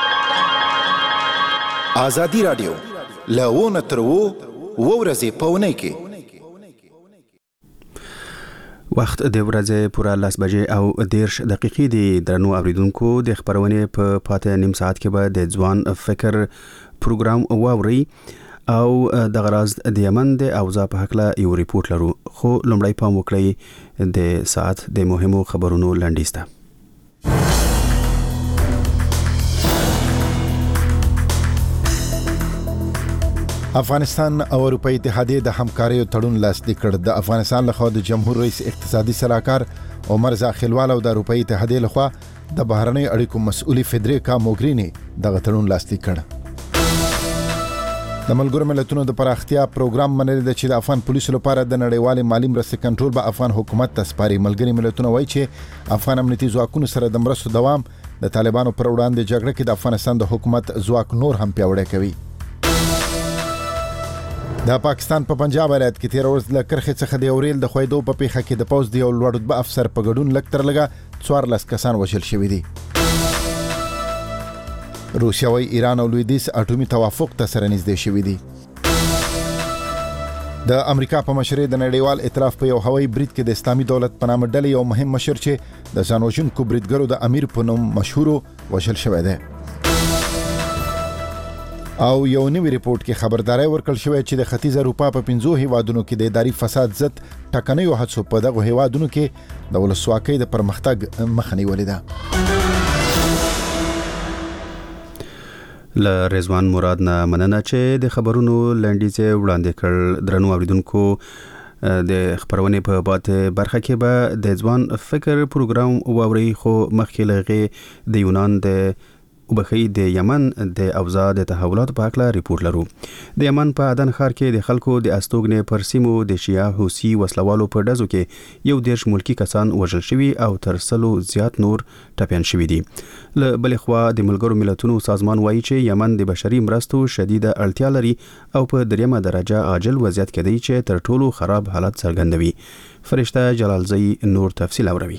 ازادي رادیو لونه تر وو ورځې پونه کې وخت د ورځې پوره لس بجې او دیرش دقیقې د درنو اوریدونکو د خبرونې په پاته نیم ساعت کې به د ځوان فکر پروګرام واوري او د غراز د یمن د اوضاع په حق له یو ریپورت لرو، خو لومړی پام وکړئ د ساعت د مهمو خبرونو لنډیز ته. افغانستان او اروپאי اتحادیه د همکارۍ تړون لاسلیک کړ. د افغانستان لخوا د جمهور رئیس اقتصادي سلاکار عمر زاخیلوال او د اروپאי اتحادیه لخوا د بهرنۍ اړیکو مسؤلي فدریکا موګرینی دغه تړون لاسلیک کړ. د ملګرو ملتونو د پراختیا پروګرام منل د چې د افغان پولیسو لپاره د نړیوال مالی مرستې کنټرول به افغان حکومت ته سپاري. ملګري ملتونه وایي چې افغان امنیتي ځواکونو سره د مرستو دوام د طالبانو پر وړاندې جګړه کې د افغانستان د حکومت ځواک نور هم پیاوړی کوي. د پاکستان په پنجاب ولایت کې تیر ورځ له کرخې څخه د اوریل د خویدو په پیښه کې د پوز دی او لوړ رتبه افسر په ګډون لږ تر لږه څوارلس کسان وژل شوي دي. روسیا وايي ایران او لویدیځ اټومي توافق ته سره نږدې شوي دي. د امریکا په مشرۍ د نړیوال ائتلاف په یو هوایي برید کې د اسلامي دولت په نامه ډلې یو مهم مشر چې د ځان وژونکو بریدګرو د امیر په نوم مشهور وژل شوی دی. او یو نوی ریپورت کې خبرداري ورکړل شوې چې د ختیځ اروپا په پنځو هیوادونو کې د اداري فساد ضد ټکنیو هڅو په دغه هیوادونو کې د ولسواکۍ د پرمختګ مخه نیولې ده. له رضوان مراد نه مننه چې د خبرونو لنډیز وړاندې کړ. درنو اوریدونکو د خبرونې په باته برخه کې به د ځوان فکر پروګرام واوري، خو مخکې لغه د یونان د وبخي د یمن د اوضاع د تحولات په اړه ریپورت لرو. د یمن په عدن ښار کې د خلکو د استوګنې پر سیمو د شیا حوثي وسلوالو په ډزو کې یو دیرش ملکی کسان وژل شوي او تر سلو زیات نور ټپیان شوي دي. له بلې خوا د ملګرو ملتونو سازمان وایي چې یمن د بشري مرستو شدیده اړتیا لري او په دریمه درجه عاجل وضعیت کې دی چې تر ټولو خراب حالت څرګندوي. فرشته جلالزئی نور تفصیل اوروي.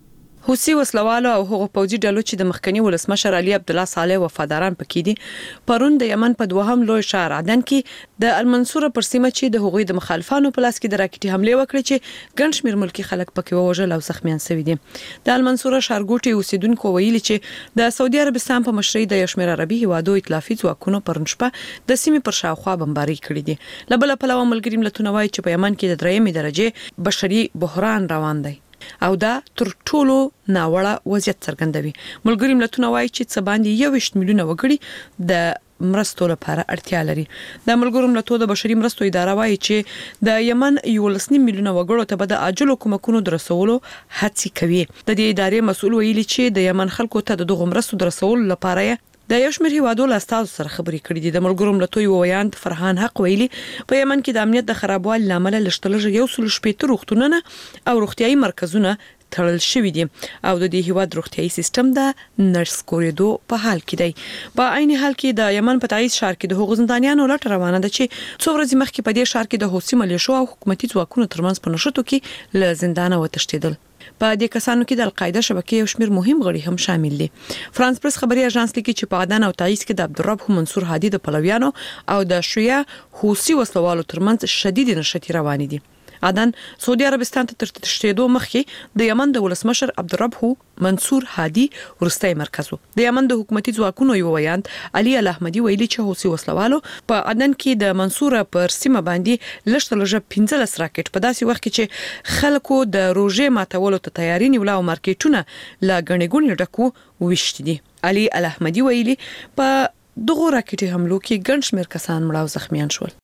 حوثي وسلوالو او هغو پوځي ډلو چې د مخکنی ولسمشر علي عبد الله صالح وفاداران پکې دي پرون د یمن په دوهم لوی ښار عدن کې د المنصوره پر سیمه چې د هغوی د مخالفانو په لاس کې د راکټي حمله وکړه چې ګڼ شمېر ملکی خلک پکې ووژل او زخمیان شوي دي. د المنصوره ښارګوټي اوسیدونکو ویلي چې د سعودي عربستان په مشرۍ د شمېر عربي هیوادو ائتلافي ځواکونو پرون شپه د سیمې پر شاوخوا بمباري کړې دي. له بله پلوه ملګري ملتونه وایي چې په یمن کې د درېیمې درجې بشري بحران روان دی او دا تر ټولو ناوړه وضعیت څرګندوي. ملګري ملتونه وایي چې څه باندې یوویشت میلیونه وګړي د مرستو لپاره اړتیا لري. د ملګرو ملتونو د بشري مرستو اداره وایي چې د یمن یولس میلیونه وګړو ته به د عاجلو کومکونو د رسولو هڅې کوي. د دې ادارې مسؤل ویلي چې د یمن خلکو ته د دغو مرستو د رسولو لپاره د یو شمېر هیوادو له استازو سره خبرې کړې دي. د ملګرو ملتونو یو ویاند فرحان حق ویلي په یمن کې د امنیت د خرابوالي لامل لشتلږه یو سل شپېته روغتونونه او روغتيایي مرکزونه تړل شوي دي او د دې هیواد روغتيایي سیستم د نرس کورېدو په حال کې دی. په عین حال کې د یمن په تایید ښار کې د هغو زندانیانو لټ روانه ده چې څو ورځې مخکې په دې ښار کې د حوثي ملیشو او حکومتي ځواکونو ترمنځ په نښتو کې له زندانه وتښتېدل. په دې کسانو کې د القاعده شبکې یو شمېر مهم غړي هم شامل دي. فرانس پریس خبري اژانس لیکي چې په عدن او تایید کې د عبدالرب منصور هادي د پلویانو او د شیعه حوثي وسلوالو ترمنځ شدید نښتې روانې دي. عدن سعودي عربستان ته تر تشتیدو مخکې د یمن د ولسمشر عبدالرب هو منصور هادي ورستۍ مرکز د یمن د حکومتي ځواکونو یو ویاند علي الاحمدي ویلي چې حوثي وسلوالو په عدن کې د منصوره پر سیمه باندې لږ لږ پنځلس راکټ په داسې وخت کې چې خلکو د روژې ماتولو ته تیاری نیوله او مارکیټونه لا غنې ګونې ډکو وشت دي. علي الاحمدي ویلي په دغه راکټي حملو کې ګڼ شمېر کسان مړه او زخمیان شول.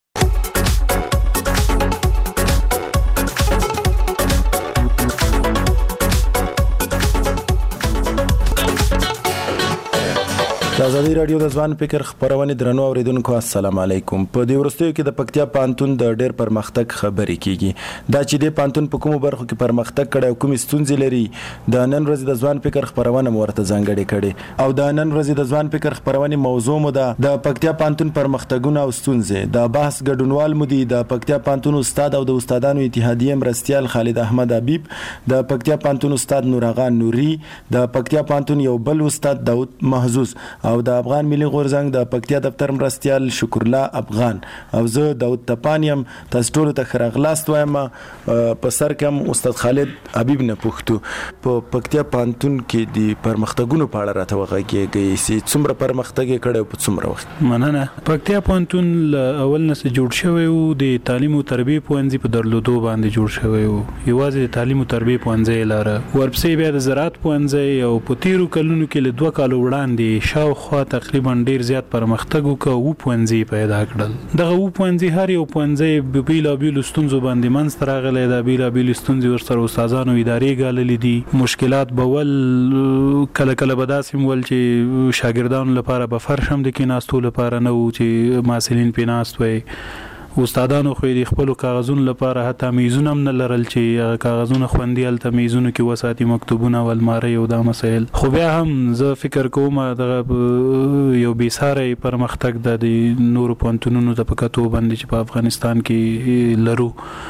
د ازادي رادیو د ځوان فکر خبرونه درنو اوریدونکو السلام علیکم. په دې ورستیو کې د پکتیا پانتون د ډېر پرمختګ خبرې کیږي. دا چې د پانتون په کومو برخو کې پرمختګ کړي او کومې ستونزې لري د نن ورځې د ځوان فکر خبرونه ورته ځانګړې کړي او د نن ورځې د ځوان فکر خبرونه موضوع مو ده د پکتیا پانتون پرمختګونه او ستونزې. د بحث ګډونوال مو دي د پکتیا پانتون استاد او د استادانو اتحادیه مرستيال خالد احمد حبیب، د پکتیا پانتون استاد نورغان نوري، د پکتیا پانتون یو بل استاد داود محظوظ او د افغان ملي غورځنګ د پکتیا دفتر مرستيال شکر الله افغان او زه داود تپانیم. تاسو ټول ته خراغلاست وایم. په سر کم استاد خالد حبیب نه پوښتو په پکتیا پانتون کې د پرمختګونو په اړه راته وغږیږي چې څومره پرمختګ کړي په څومره وخت. مننه. پکتیا پانتون اول نه جوړ شوی او د تعلیم او تربیه پوهنځي په درلودو باندې جوړ شوی او یوازې د تعلیم او تربیه پوهنځي لاره ورپسې بیا د زراعت پوهنځي او په تیرو کلونو کې له دوه کالو وړاندې شاوخوا تقریبا ډیر زیات پرمختګ وکړ او پوهنځي پیدا کړل. دغه و پوهنځي هر یو پوهنځي بیل بیل ستونزو باندې منځ ته راغلی دا بیل بیل ستونزې ورسره استادانو ادارې ګاللې دي. مشکلات به ول کله کله به داسې ول چې شاګردانو لپاره به فرش هم د کېناستو لپاره نه و چې محصلین پې ناست وي. استادانو خو د خپل کاغذونو لپاره حتی میزونه هم نه لرل چې کاغذونه خوندي هلته میزونو کې وساتي مکتوبونه او المارۍ او دا مسایل. خو بیا هم زه فکر کوم دغه یو بېساری پرمختګ د نورو پوهنتونونو ته په کتو باندې چې په افغانستان کې لرو.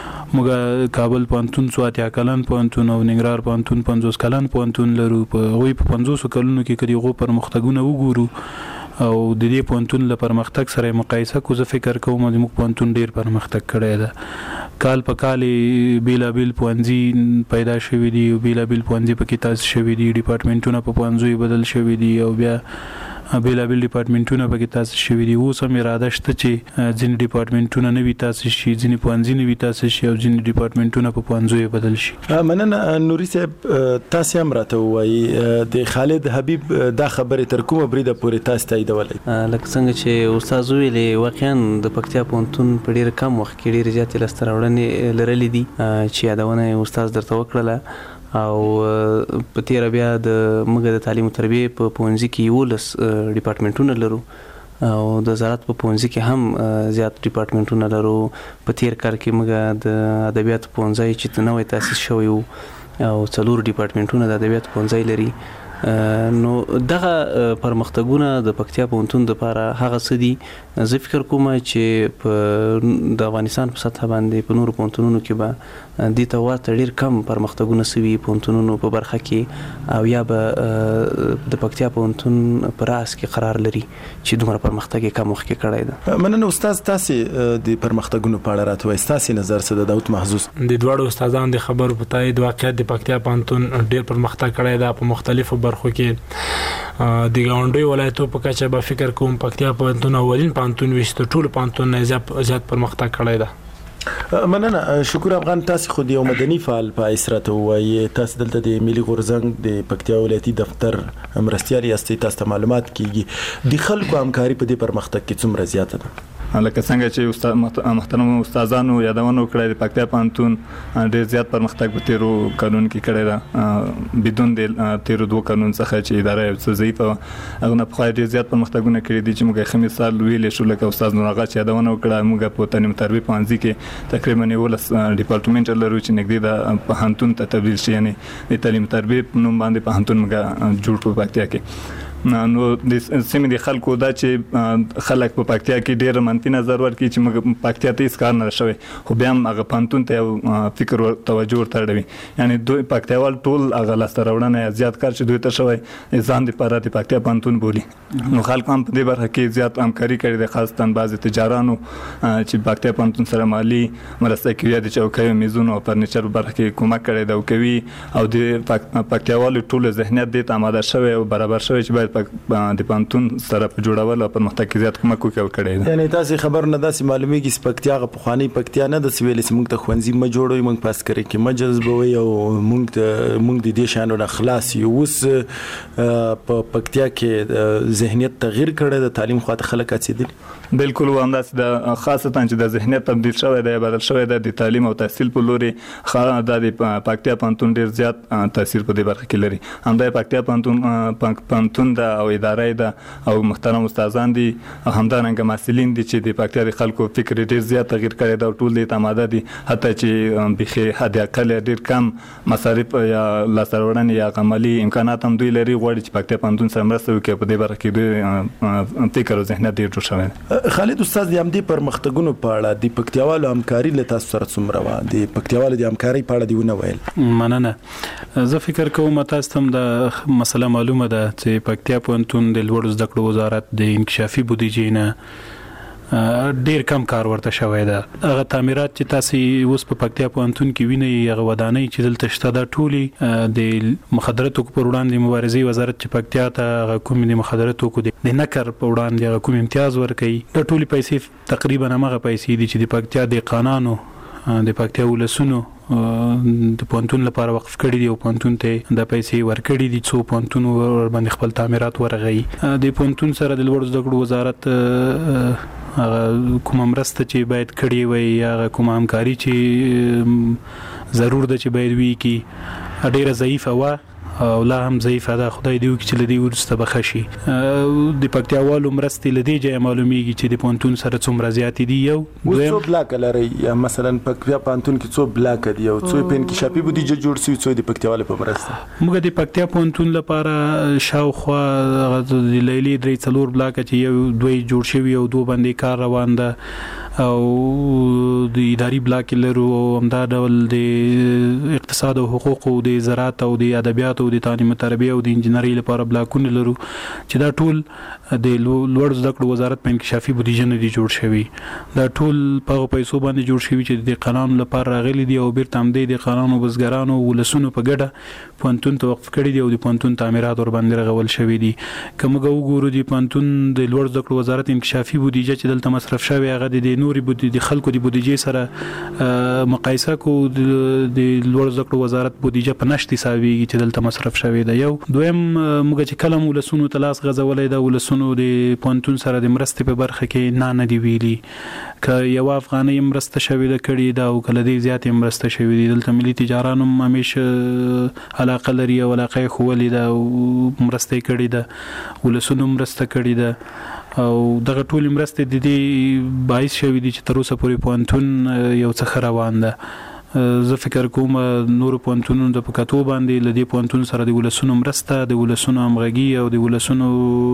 موږ کابل پوهنتون څو اتیا کلن پوهنتون او ننګرهار پوهنتون پنځوس کلن پوهنتون لرو. په هغوی په پنځوسو کلونو کې که د هغو پرمختګونه وګورو او د دې پوهنتون له پرمختګ سره مقایسه کو زه فکر کوم چې موږ پوهنتون ډیر پرمختګ کړی ده. کال په کال بیلابیل پوهنځي پیدا شوي دي او بیلابیل پوهنځي پکې تاسیس شوي دي. ډیپارټمنټونه په پوهنځیو بدل شوي دي او بیا بیلابیل ډیپارټمنټونه پکې تاسیس شوي دي. اوس هم اراده شته چې ځینې ډیپارټمنټونه نوي تاسیس شي، ځینې پوهنځي نوي تاسیس شي او ځینې ډیپارټمنټونه په پوهنځیو بدل شي. مننه. نوري صاحب تاسو هم راته وایي د خالد حبیب دا خبره تر کومه بریده پورې تاسو تاییدولای؟ لکه څنګه چې استاد ویلي واقعا د پکتیا پوهنتون په ډیر کم وخت کې ډیر زیات لاسته راوړنې لرلې دي چې یادونه استاد درته وکړله. او په تیر بیا د موږ د تعلیم او تربیه په پوهنځي کې یولس ډیپارټمنټونه لرو او د زراعت په پوهنځي کې هم زیات ډیپارټمنټونه لرو. په تیر کال کې موږ د ادبیات پوهنځي چې نوې تاسیس شوی او څلور ډیپارټمنټونه د ادبیات پوهنځي لري. نو دغه پرمختګونه د پکتیا پوهنتون لپاره هغه څه دي زه فکر کوم چې په د افغانستان په سطح باندې په نورو پوهنتونونو کې به دې ته ورته ډېر کم پرمختګونه سوي پوهنتونونو په برخه کې او یا به د پکتیا پوهنتون په راس کې قرار لري چې دومره پرمختګ یې کم وخت کې کړی ده. مننه استاد. تاسې د پرمختګونو په اړه راته وایي ستاسې نظر څه د داود محظوظ؟ د دواړو استادانو د خبرو په تایید واقعیت د پکتیا پوهنتون ډېر پرمختګ کړی ده په مختلفو برخو کې. د ګاونډي ولایتو په کچه به فکر کوم پکتیا پوهنتون اولین پوهنتون وي چې ټول پوهنتون نه زیات پرمختګ کړی ده. مننه. شکر افغان. تاسو خو د یو مدني فعال په اسرته وایي تاسو دلته د ملي غورځنګ د پکتیا ولایتي دفتر مرستيال یاستئ. تاسو ته معلومات کیږي د خلکو همکاري په دې پرمختګ کې څومره زیاته ده؟ لکه څنګه چې استاد محترم استادانو یادونه وکړه د پکتیا پوهنتون ډېر زیات پرمختګ په تیرو قانون کې کړی ده بدون د تیرو دوه قانون څخه چې اداره یو څه ضعیفه هغه نه په ډېر زیات پرمختګونه کړي دي چې موږ خمیس سال ویلې شو لکه استاد نورغه چې یادونه وکړه موږ په تعلیم تربیه پوهنځي کې تقریبا یولس ډیپارټمنټ لرو چې نږدې د پوهنتون ته تبدیل شي یعنی د تعلیم تربیه په نوم باندې پوهنتون موږ جوړ په پکتیا کې. نو د سیمې د خلکو دا چې خلک په پکتیا کې ډېر منفي نظر ورکړي چې موږ پکتیا ته هیڅ کار نه شوی، خو بیا هم هغه پانتون ته فکر توجه ورته اړوي. یعنی دوی پکتیاوال ټول هغه لاسته راوړنه زیات کار چې دوی ته شوی ځان لپاره د پکتیا پانتون بولي. نو خلک هم په دې برخه کې زیات همکاري کړې ده، خاصتاً بعضې تجارانو چې پکتیا پانتون سره مالي مرسته کوي، د چوکیو میزونو او فرنیچر برخه کې کومک کړی ده او کوي، او د پکتیاوالو ټول ذهنیت دې ته آماده شوی او برابر شوی چې باید د پانتون سره په جوړولو او پرمختګ کې زیات کومک وکړي کړی دی. یعنی تاسو خبر نه داسې معلومیږي چې پکتیا غو پخوانی پکتیا نه د سویل سیمه ته خوندزي ما جوړوي، موږ پاس کړی کې مجذبوي او موږ موږ د دې شانو د خلاص یو وس په پکتیا کې ذهنیت تغییر کړی د تعلیم خواته خلک اڅېدل. بالکل و همداسې د خاصتا چې د ذهنیت تبدیل شوی دی، بدل شوی دی د تعلیم او تحصیل په لوري. د پکتیا پانتون ډیر زیات تاثیر په دې برخه کې لري. همدا پکتیا پانتون پانتون د او ادارې د او محترم استادان دي، همدارنګه مسؤلین دي چې د پکتیا د خلکو فکر ډیر زیات تغییر کړی دا ټول د تماده دي، حتی چې بخي حد اقل ډیر کم مصارف یا لاسروړنې یا عملی امکانات هم دوی لري، غواړي چې پکتیا پانتون سره مرسته وکړي په دې برخه کې دوی فکر او ذهنیت ډیر جوړ شوی. خالد استاد د همدې پرمختګونو په اړه د پکتیاوالو همکاري له تاسو سره څومره وه؟ د پکتیاوالو د همکاري په اړه دی ونه ویل. مننه. زه فکر کوم تاسو ته د مسله معلومه ده چې پکتیا پوهنتون د لوړو زده کړو وزارت د انکشافي بودیجې نه ډیر کم کار ورته شوی ده. هغه تعمیرات چې تاسو اوس په پکتیا پوهنتون کې وینئ، هغه ودانۍ چې دلته شته دا ټولي د مخدره توکو پر وړاندې مبارزې وزارت چې پکتیا ته کوم د مخدره توکو د نکر په وړاندې کوم امتیاز ورکوي، دا ټولي پیسې تقریبا هغه پیسې دي چې د پکتیا د قانونو د پکتیا ولسونو د پونتون لپاره وقف کړی دی او پونتون ته د پیسې ورکړي دي څو پونتون ور باندې خپل تعمیرات ورغی. د پونتون سره د لوړ زده کړو وزارت کوم مرسته چې باید کړی وي یا کوم همکاري چې ضرور ده چې باید وي کی ډیره ضعیفه و او لا هم ضعیفه ده. خدای دې وکړي چې لدی ورسته بخشي. د پکتیاوالو مرستې لدی جای معلومیږي چې د پونتون سره څومره زیات دي. یو څو بلاک لري یا مثلا پکتیا پونتون کې څو بلاک دي او څو پین کې شپې بودیجه جوړ شي څو د پکتیاوالو په مرسته؟ موږ د پکتیا پونتون لپاره شاوخوا د لیلی درې څلور بلاک چې یو دوی جوړ شوی او دوه باندې کار روان ده او د اداري بلاک لرو او همدا ډول د اقتصاد او حقوق او د زراعت او د ادبیات او د تعلیم تربیه او د انجنیری لپاره بلاکونه لرو چې دا ټول د لوړ زده کړو وزارت په انکشافي بودیجه نه دي جوړ شوی. دا ټول په پیسو باندې جوړ شوی چې د قانون لپاره راغلي دي او بیرته هم د قانون او بزګرانو ولسونو په ګډه پونتون ته وقف کړی دی او د پونتون تعمیرات ور باندې رغول شوی دي. کومه وګورو د پونتون د لوړ زده کړو وزارت انکشافي بودیجه چې دلته مصرف شوی هغه د نوري بودیجه د خلکو د بودیجې سره مقایسه کو د لوړ زده کړو وزارت بودیجه په نشت حسابيږي چې دلته مصرف شوی دی. یو دویم موږ چې کلم ولسونو تلاس غزولې د ولسونو د پونتون سره د مرستې په برخه کې نه نه دی ویلي ک یو افغاني مرسته شوی د کړي دا او کله دی زیات مرسته شوی دی. دلته ملي تجارانو همیشه علاقه لري او علاقه خولې دا مرسته کړي ده ولسونو مرسته کړي ده او دغه ټول مرسته د دې باعث شوی دی چې تر اوسه پورې پونتون یو څه روان ده. زه فکر کوم نور پونتونو د پکاتو باندې لدی پونتون سره د ولسونو مرسته د ولسونو همغږي او د ولسونو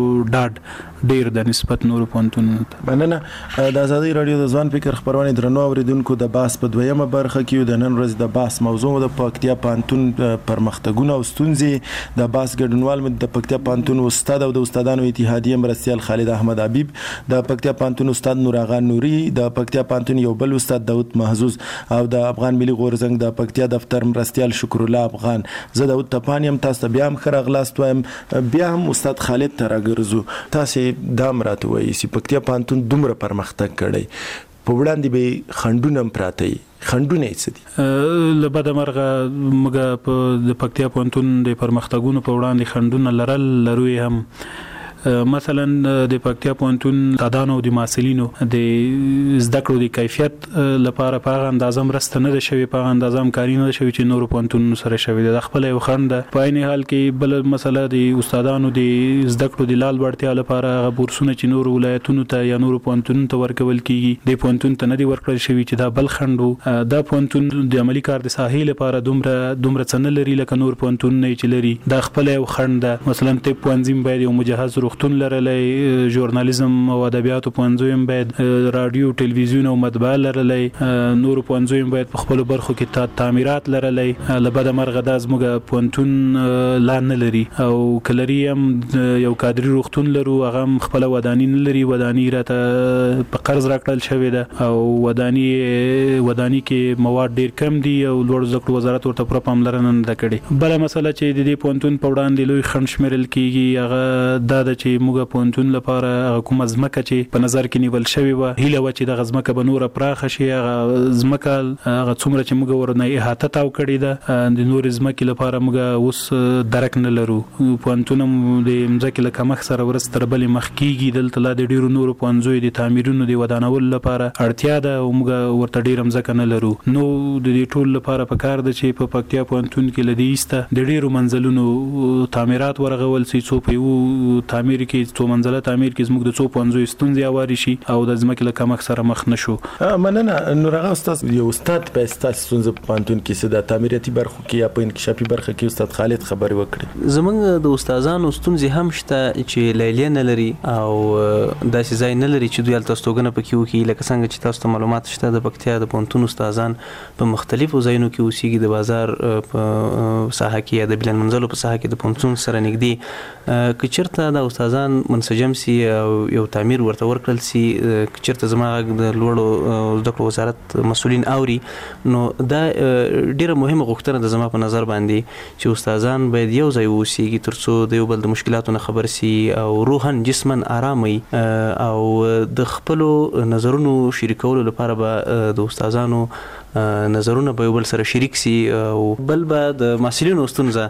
ډاډ ډیر د نسبت نور پونتونو ته. مننه. د ازادي رادیو د ځوان فکر خبرونه درنو اوریدونکو د باس په دویمه برخه کې د نن ورځ د باس موضوع د پکتیا پونتون پرمختګونه او ستونزې د باس ګډونوال د پکتیا پونتون استاد او د استادانو اتحادیه مرستيال خالد احمد حبیب، د پکتیا پونتون استاد نور اغا نوري، د پکتیا پونتون یو بل استاد داود محظوظ او د افغان ملي غورزنګ د پکتیا دفتر مرستيال شکر الله افغان. زه د تپانیم تاسو بیا هم خره غلاست وایم بیا هم استاد خالد ته راګرځو. تاسو دا مراته وایي چې پکتیا پونتون دومره پرمختګ کړی په وړاندې به خندونه پراته خندونه څه دي؟ لبد مرغه موږ په د پکتیا پونتون د پرمختګونو په وړاندې خندونه لرل لروي هم مثلا د پکتیا پوهنتون استادانو او د محصلینو د زده کړو د کیفیت لپاره په هغه اندازه مرسته نه ده شوې، په هغه اندازه همکاري نه ده شوې چې نورو پوهنتونونو سره شوې ده. خپل یو خنډ ده. په عین حال کې بل مسله د استادانو د زده کړو د لال وړتیا لپاره هغه بورسونه چې نورو ولایتونو ته یا نورو پوهنتونونو ته ورکول کیږي د پوهنتون ته نه دي ورکړل شوي چې دا بل خنډ و. دا پوهنتون د عملي کار د ساحې لپاره دومره دومره څه نه لري لکه نور پوهنتونونه چې لري. دا خپل یو خنډ ده. مثلا طب پوهنځي باید یو مجهز روغتون لرلی، ژورنالیزم او ادبیاتو پوهنځي باید رادیو ټلویزیون او مطبعه لرلی، نورو پوهنځي باید په خپل برخو کې تعمیرات لرلی. لبد مرغه دا زموږ پوهنتون لا نه لري او کلری هم یو کادري روغتون لرو، هغه خپل ودانی نه لري. ودانی راته په قرض راکړل شوی ده او ودانی ودانی کې مواد ډیر کم دي او لوړ زده کړو وزارت ورته پوره پاملرنه نه کړې. بل مسله چې د دې پوهنتون په وړاندې لوی خنډ شمیرل کیږي هغه دا ده چې موږ پوهنتون لپاره هغه کومه ځمکه چې په نظر کې نیول شوی و هیله و چې د ځمکه به نوره پراخه شي، هغه ځمکه هغه څومره چې موږ ورنه احاطه تاو کړې ده د نور ځمکې لپاره موږ اوس درک نه لرو. پوهنتون د ځمکې له کمښت سره ورسته تر بلې مخ کیږي. دلته لا د ډیرو نورو پوهنځیو د تعمیرونو د ودانولو لپاره اړتیا ده او موږ ورته ډیره ځمکه نه لرو. نو د دې ټول لپاره پکار ده چې په پکتیا پوهنتون کې له دې ایسته د ډیرو منزلونو تعمیرات ورغول سي، څو په یو تعمیر کې څو منزله تعمیر کې زموږ د څو پوهنځیو ستونزې اواري شي او د ځمکې له کمښت سره مخ نشو. مننه. نور هغه استاد یو استاد په استاد ستونزې په پوهنتون کې څه د تعمیراتي برخو کې یا په انکشافي برخه کې استاد خالد خبري وکړي. زمونږ د استادانو ستونزې هم شته چې لیلیه نه لري او داسې ځای نه لري چې دوی هلته استوګنه پکې وکړي. لکه څنګه چې تاسو ته معلومات شته د پکتیا د پوهنتون استادان په مختلفو ځایونو کې اوسېږي، د بازار په ساحه کې یا د بلند منزلو په ساحه کې د پوهنتون سره نږدې. که چېرته دا استادان منسجم سي او یو تعمیر ورته ورکړل سي، که چېرته زما غږ د لوړو زده کړو وزارت مسؤلین اوري، نو دا ډېره مهمه غوښتنه ده زما په نظر باندې چې استادان باید یو ځای اوسېږي تر څو د یو بل د مشکلاتو نه خبر سي او روحاً جسماً آرام وي او د خپلو نظرونو شریکولو لپاره به د استادانو نظرونه به یو بل سره شریک سي. او بل به د محصلینو ستونزه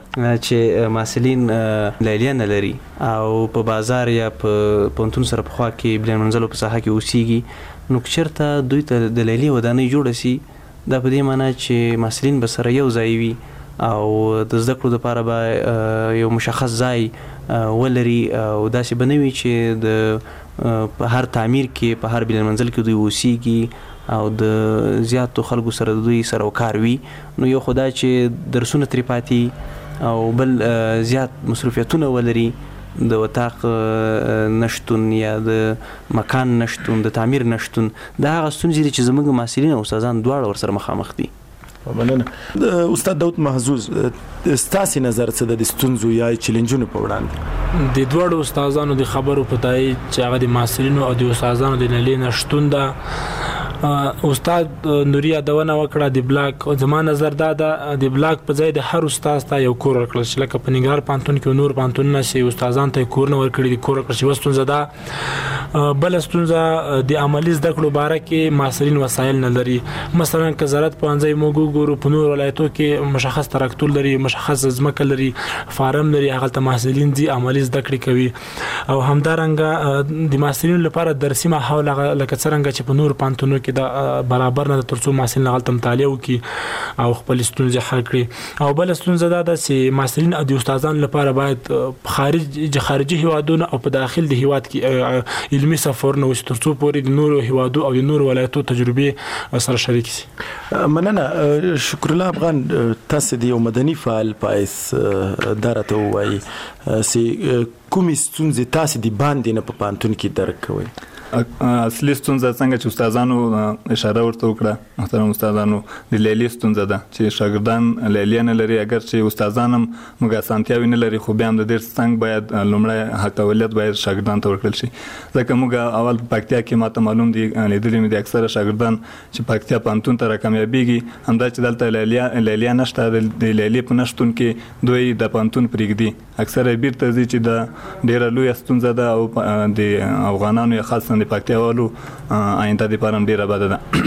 چې محصلین لیلیه نه لري او په بازار یا په پوهنتون سره په خوا کې بلند منزلو په ساحه کې اوسېږي، نو که چېرته دوی ته د لیلیې ودانۍ جوړه سي، دا په دې معنی چې محصلین به سره یو ځای وي او د زده کړو لپاره به یو مشخص ځای ولري او داسې به نه وي چې د په هر تعمیر کې په هر بلند منزل کې دوی اوسېږي او د زیاتو خلکو سره دوی سره وکار وي. نو یو خو دا چې درسونه ترې پاتې او بل زیات مصروفیتونه ولري، د وطاق نشتون یا د مکان نشتون، د تعمیر نشتون، دا هغه ستونزې دي چې زموږ محصلین او استادان دواړه ورسره مخامخ دي. مننه. استاد داود محظوظ، ستاسو نظر څه د ستونزو یا چیلنجونو په وړاندې؟ د دوړو استادانو د خبرو په تایید چې هغه د محصلینو او د استادانو د لیلیې نشتون ده. استاد نوري یادونه وکړه د بلاک، زما نظر دا ده د بلاک په ځای د هر استاد ته یو کور ورکړل شي، لکه په ننګرهار پوهنتون کې نور پوهنتونونه چې استادان ته کور نه ورکړي دي، کور ورکړل شي. ستونزه ده. بل ستونزه د عملي زده کړو باره کې محصلین وسایل نه لري. مثلا که زراعت پوهنځی موږ وګورو په نور ولایتو کې مشخص تراکتور لري، مشخص ځمکه لري، فارم لري، هغه ته محصلین دي عملي زده کړې کوي. او همدارنګه د محصلینو لپاره درسي ماحول لکه څرنګه چې په نور پوهنتونو کې دا برابر نه تر څو محصلین هغلته مطالعه وکړي او خپل ستونزې حل کړي. او بل ستونزه دا ده چې محصلین او د استادانو لپاره باید خارج خارجي هیوادونو او په داخل د هیواد کې علمي سفرونه وشي تر څو پورې د نورو هیوادو او د نورو ولایتو تجربې سره شریک شي. مننه. شکر الله افغان، تاسو د یو مدني فعال پایس درته وایي چې کومې ستونزې تاسو د باندې نه په پوهنتون کې درک کوئ؟ اصلي ستونزه څنګه چې استادانو اشاره ورته وکړه، محترم استادانو، د لیلیې ستونزه ده چې شاګردان لیلیه نه لري. اگر چې استادان هم موږ اسانتیاوې نه لري، خو بیا هم د دې څنګه باید لومړی حق اولیت باید شاګردان ته ورکړل شي. ځکه موږ اول په پکتیا کې ماته معلوم دي لیدلي مې دي اکثره شاګردان چې پکتیا پوهنتون ته راکامیابېږي همدا چې دلته لیلیه لیلیه نشته، د لیلیې په نشتون کې دوی د پوهنتون پرېږدي. اکثره بیرته ځي چې د ډېره لویه ستونزه ده او د افغانانو یا خاصه د پکتیا والو آینده د لپاره هم ډېره بده ده.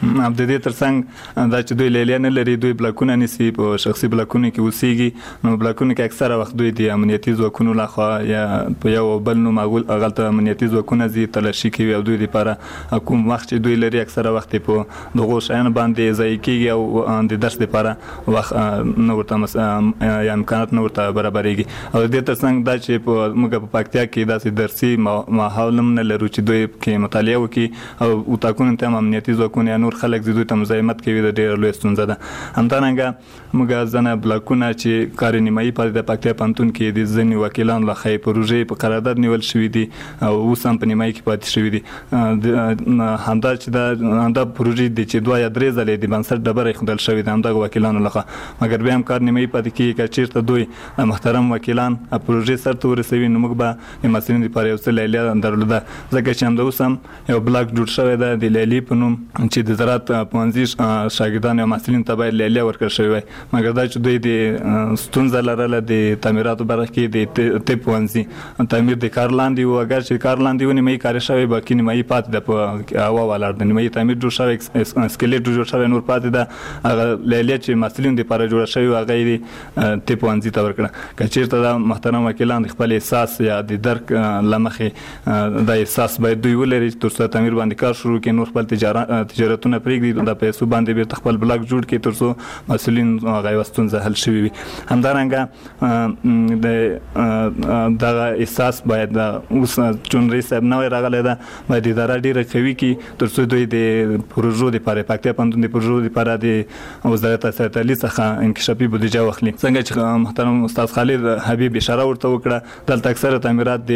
د دې ترڅنګ دا چې دوی لیلیه نه لري دوی بلاکونه نیسي په شخصي بلاکونه کې اوسېږي نو بلاکونه کې اکثره وخت دوی د امنیتي ځواکونو لخوا یا په یو بل نو معقول هغلته امنیتي ځواکونه زی تلاشي کوي او دوی لپاره کوم وخت چې دوی لري اکثره وخت په دغه شیان باندې ځای کېږي او د درس لپاره وخت نو ورته یا امکانات نو ورته برابرېږي او د دې ترڅنګ دا چې په موږ په پکتیا کې داسې درسي ماحول هم نه لرو چې دوی کې مطالعه وکړي او اتاکونه ته امنیتي ځواکونه نور خلک دوی ته مزاحمت کوي د ډېر لوی ستونزه ده همدارنګه موږ ځنه بلاکونه چې کار نیمایي په د پکتیا پانتون کې د ځینې وکیلان له خې پروژې په قرارداد نیول شوې دي او اوس هم په نیمایي کې پاتې شوې دي همدا چې دا همدا پروژې دي چې دوه یا درې ځلې د بنسټ ډبرې خندل شوې دي همدا وکیلانو لخوا مګر بیا هم کار نیمایي پاتې کېږي که چېرته دوی محترم وکیلان پروژې سرته ورسوي نو موږ به د محصلینو لپاره یو څه لیلیه درلوده ځکه چې همدا اوس هم یو بلاک جوړ شوی ده د لیلیې په نوم چې د زراعت پوهنځي شاګردان او محصلینو ته باید لیلیه ورکړل شوې وای مګر دا چې دوی د ستونزه لرله د تعمیراتو برخه کې د طب پوهنځي تعمیر د کار لاندې و اگر چې کار لاندې ونی مې کار شوی باقي نیمایي پاتې ده په هوا ولاړ د نیمایي تعمیر جوړ شوی سکلیټ جوړ شوی نور پاتې ده هغه لیلیه چې محصلینو لپاره جوړ شوی هغه د طب پوهنځي ته ورکړه که چېرته دا محترم وکیلان خپل احساس یا د درک لمخې د احساس باید دوی ولري تر څو تعمیر باندې کار شروع کړي نور خپل تجارتونه پرېږدي د پیسو باندې به خپل بلاک جوړ کړي تر څو مسؤلین هغه وستونزه حل شي وي همدارنګه د دغه احساس باید اوس چون رئیس صاحب نوې راغلی ده باید اداره ډېره قوي کړي تر څو دوی د پروژو دپاره پکتیا پوهنتون د پروژو دپاره د وزارت اساتذه څخه انکشافي بودیجه واخلي څنګه چې محترم استاد خالد حبیب اشاره ورته وکړه دلته اکثره تعمیرات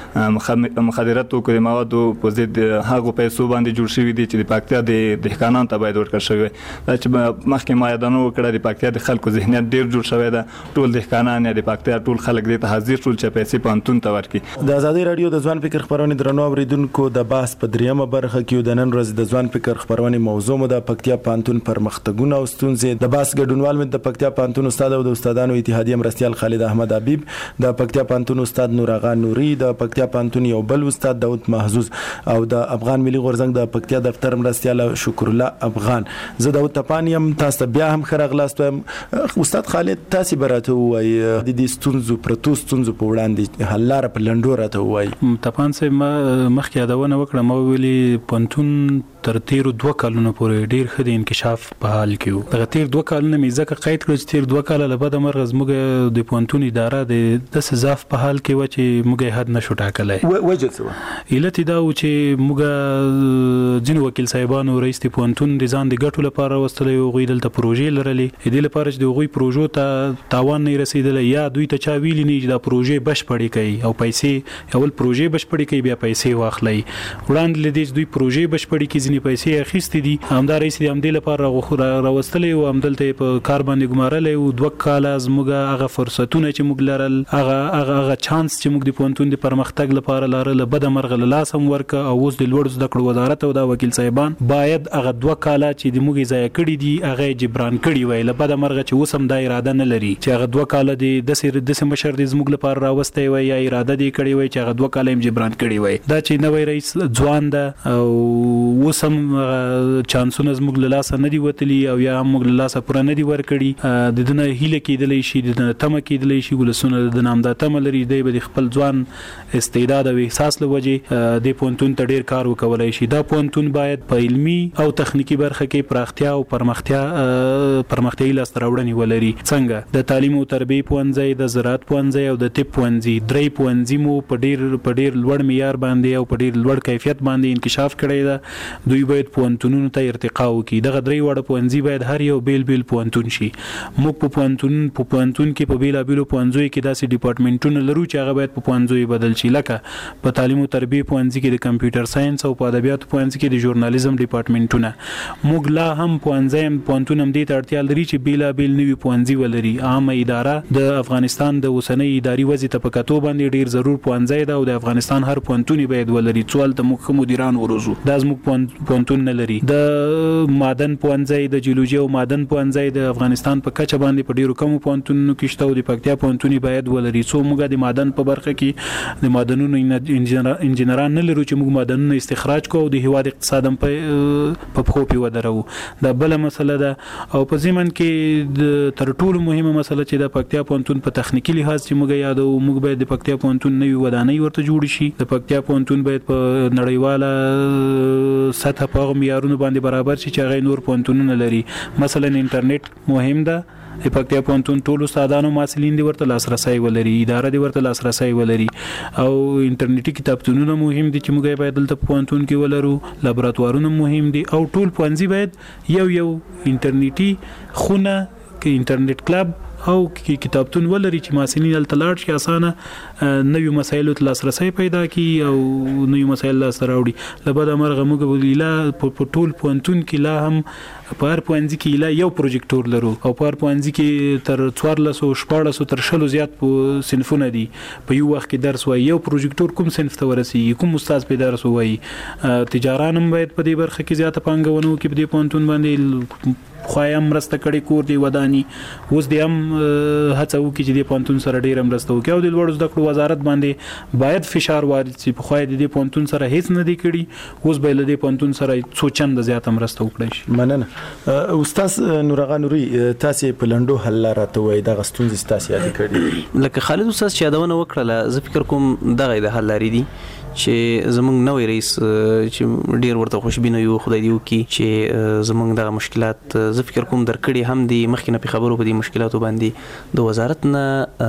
د مخدرات توکو د موادو په ضد هغو پیسو باندې جوړ شوي دي چې د پکتیا د دهقانانو ته باید ورکړل شوی دا چې مخکې ما یادونه وکړه د پکتیا د خلکو ذهنیت ډېر جوړ شوی ده ټول دهقانان یا د پکتیا ټول خلک دې ته حاضر شول چې پیسې پوهنتون ته ورکړي د ازادي راډیو د ځوان فکر خپرونې درنو اوریدونکو د بحث په دریمه برخه کې د نن ورځې د ځوان فکر خپرونې موضوع مو د پکتیا پوهنتون پرمختګونه او ستونزې د بحث ګډونوال مې د پکتیا پوهنتون استاد او د استادانو اتحادیه مرستیال خالد احمد حبیب د پکتیا پوهنتون استاد نور اغا نوري د پکتیا پوهنتون یو بل استاد داود محظوظ او د افغان ملي غورځنګ د پکتیا دفتر مرستیال شکر الله افغان زه داود تپانیم تاسو بیا هم خرغلاست وایم استاد خالد تاسو براته وای د دې ستونزو پرتو ستونزو په وړاندې حل لاره په لنډو راته وای تپان سه مخکې یادونه وکړه مو ویلي پونتون تر تیر دوه کلونو پورې ډیر ښه د انکشاف په حال کې وو دغه تیر دوه کلونه مې ځکه قید کړ چې تیر دوه کاله له بعد مرغ زموږ د پونتون اداره د د سزاف په حال کې و چې موږ حد نشو ټاکلای وجه څه علت دا و چې موږ جن وکیل صاحبانو رئیس د پونتون د ځان د ګټو لپاره وستلې غوې دلته پروژې لرلې دې لپاره چې د غوې پروژو ته تاوان نه رسیدل یا دوی ته چا ویلی نه چې دا پروژې بشپړې کوي او پیسې اول پروژې بشپړې کوي بیا پیسې واخلي وړاندې لدې دوی پروژې بشپړې کوي ځینې پیسې اخیستې دي همدا رئیس دې هم دې لپاره راوستلې او همدلته په کار باندې ګمارلې او دوه کاله زموږ هغه فرصتونه چې موږ لرل هغه هغه هغه چانس چې موږ د پونتون د پرمختګ لپاره لرل بد مرغ له لاس هم ورک او اوس د لوړ زده کړو وزارت او د وکیل صاحبان باید هغه دوه کاله چې د موږ ځای کړی دي هغه جبران کړی وای له بد مرغ چې اوس هم د اراده نه لري چې هغه دوه کاله د سر د مشر د زموږ لپاره راوستي وای یا اراده دې کړی وای چې هغه دوه کاله هم جبران کړی وای دا چې نوې رئیس ځوان ده او اوس هم چانسونه زموږ له لاسه نه دی وتلی او یا موږ له لاسه پوره نه دی ورکړي د دنه هیله کېدلې شي د تمه کېدلې شي ولسونه د نام د تمه لري دی به خپل ځوان استعداد او احساس لوجه د پونتون ته ډیر کار وکولای شي دا پونتون باید په علمي او تخنیکی برخه کې پراختیا او پرمختیا پرمختیايي لاس راوړنې ولري څنګه د تعلیم او تربیه پوهنځي د زراعت پوهنځي او د طب پوهنځي درې پوهنځي مو په ډیر په ډیر لوړ معیار باندې او په ډیر لوړ کیفیت باندې انکشاف کړی دا دوی باید پوهنتونونو ته ارتقا وکړي دغه درې وړه پوهنځي باید هر یو بیل بیل پوهنتون شي موږ په پوهنتون په پوهنتون کې په بیل بیل پوهنځي کې داسې ډپارټمنټونه لرو چې هغه باید په پوهنځي بدل شي لکه په تعلیم او تربیه پوهنځي کې د کمپیوټر ساينس او په ادبیات پوهنځي کې د ژورنالیزم ډپارټمنټونه موږ لا هم پوهنځي پوهنتون هم دې ته اړتیا لري چې بیل بیل نوي پوهنځي ولري عامه اداره د افغانستان د اوسنۍ اداري وضعیت په کتو باندې ډیر ضرور پوهنځي ده او د افغانستان هر پوهنتون باید ولري څوال ته مخ مدیران وروزو دا زموږ پوهنتون نه لري د معدن پوهنځی د جیولوژي او معدن پوهنځی د افغانستان په کچه باندې په ډیرو کم پوهنتونونو کې شته او د پکتیا پوهنتون باید ولري څو موږ د معدن په برخه کې د معدنونو انجنیران نه لرو چې موږ معدنونه استخراج کوو د هیواد اقتصاد هم په پخو پی ودرو دا بل مسله ده او په ځمن کې د تر ټولو مهمه مسله چې د پکتیا پوهنتون په تخنیکی لحاظ چې موږ یادو موږ باید د پکتیا پوهنتون نوې ودانۍ ورته جوړ شي د پکتیا پوهنتون باید په نړیواله سطح په معیارونو باندې برابر شي چې هغه نور پوهنتونونه لري مثلا انټرنیټ مهم ده د پکتیا پوهنتون ټول استادانو ماسلین دي ورته لاسرسي ولري اداره دي ورته لاسرسي ولري او انټرنیټي کتابتونونه مهم دي چې موږ باید دلته پوهنتون کې ولرو لابراتوارونه مهم دي او ټول پوهنځي باید یو یو انټرنیټي خونه کې انټرنیټ کلب او کې کتابتون ولري چې ماسلین دلته لاړ شي اسانه نوې مسایلو ته لاسرسي پیدا کی او نوې مسایل لاسته راوړي لبد امرغه موږ ویلا په ټول پوهنتون کې لا هم په هر پوهنځي کې لا یو پروجیکټور لرو او په هر پوهنځي کې تر څوارلس او شپاړس تر شلو زیات صنفونه دي په یو وخت کې درس وایي یو پروجیکټور کوم صنف ته ورسیږي کوم استاد په درس وایي تجاران هم باید په دې برخه کې زیاته پانګونه وکړي په دې پوهنتون باندې خوایم مرسته کړي کور دی ودانی اوس دې هم هڅه وکړي چې د پوهنتون سره ډیر مرسته وکړي او د لوړو زده کړو وزارت باندې باید فشار وارد شي په خوای د پوهنتون سره هیڅ نه دی کړي اوس به له دې پوهنتون سره څو چند زیاته مرسته وکړي شي مننه استاد نورغه نوري تاسو په لندو حل راته وای د غستونز تاسو یاد کړی لکه خالد استاد چې یادونه وکړه زه فکر کوم دغه د حل لري دي چې زمونږ نوې رئیس چې ډیر ورته خوشبینه یو خدای دی وکي چې زمونږ د مشکلات زه فکر کوم درکړي هم دي مخکینه په خبرو په دې مشکلاتو باندې د وزارت نه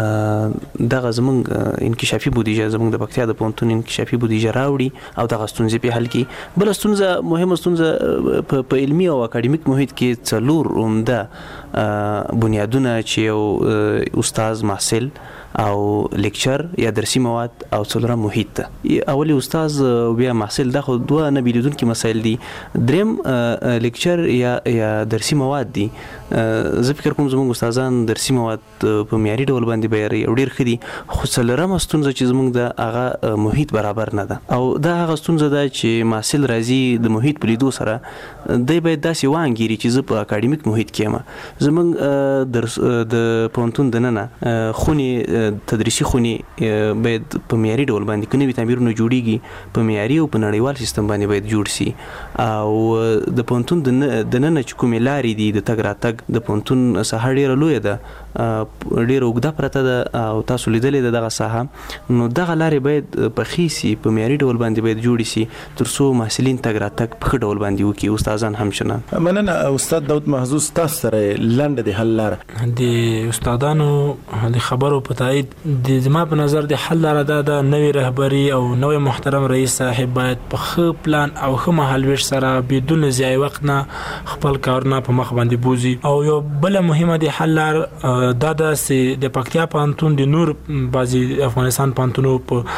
دغه زمونږ انکشافي بودیجه زمونږ د پکتیا د پوهنتون انکشافي بودیجه راوړي او دغه ستونزې په حل کې بل ستونزه مهمه ستونزه په علمي او اکاډمیک محیط کې څلور عمده بنیادونه چې یو استاد محصل او لیکچر یا درسي مواد او څلورم محیط ته اولی استاد بیا محصل دا خو دوه نه بیلیدونکي مسایل دي دریم لیکچر یا یا درسي مواد دي زه فکر کوم زموږ استادان درسي مواد په معیاري ډول باندې بیاري او ډیر ښه دي خو څلورم ستونزه چې زموږ د هغه محیط برابر نه ده او دا هغه ستونزه ده چې محصل راځي د محیط په لیدو سره دی باید داسې وانګیري چې زه په اکاډمیک محیط کې یم زموږ درس د پوهنتون دننه خونې تدریسي خونې باید په معیاري ډول باندې کني تعمیرونه جوړیږي په معیاري او په نړیوال سیستم باندې باید جوړ شي او د پوهنتون د نن چې کومې لارې دي د تګ راتګ د پوهنتون ساحه ډیره لویه ده ډیره اوږده پرته ده او تاسو لیدلې ده دغه ساحه نو دغه لارې باید په خېسي په معیاري ډول باندې باید جوړ شي تر څو محصلین تګ راتګ په ډول باندې وکړي استادان هم شنه مننه استاد داود محظوظ تاسو سره لنډه د حل لار د استادانو د خبرو په د زما په نظر د حل لاره دا د نوې رهبری او نوې محترم رئیس صاحب باید په ښه پلان او ښه مهالویش سره بدون ضایع وخت نه خپل کارونه په مخ باندې بوزي او یو بل مهمه د حل لار دا د د پکتیا پوهنتون د نور بعضي افغانستان پوهنتونو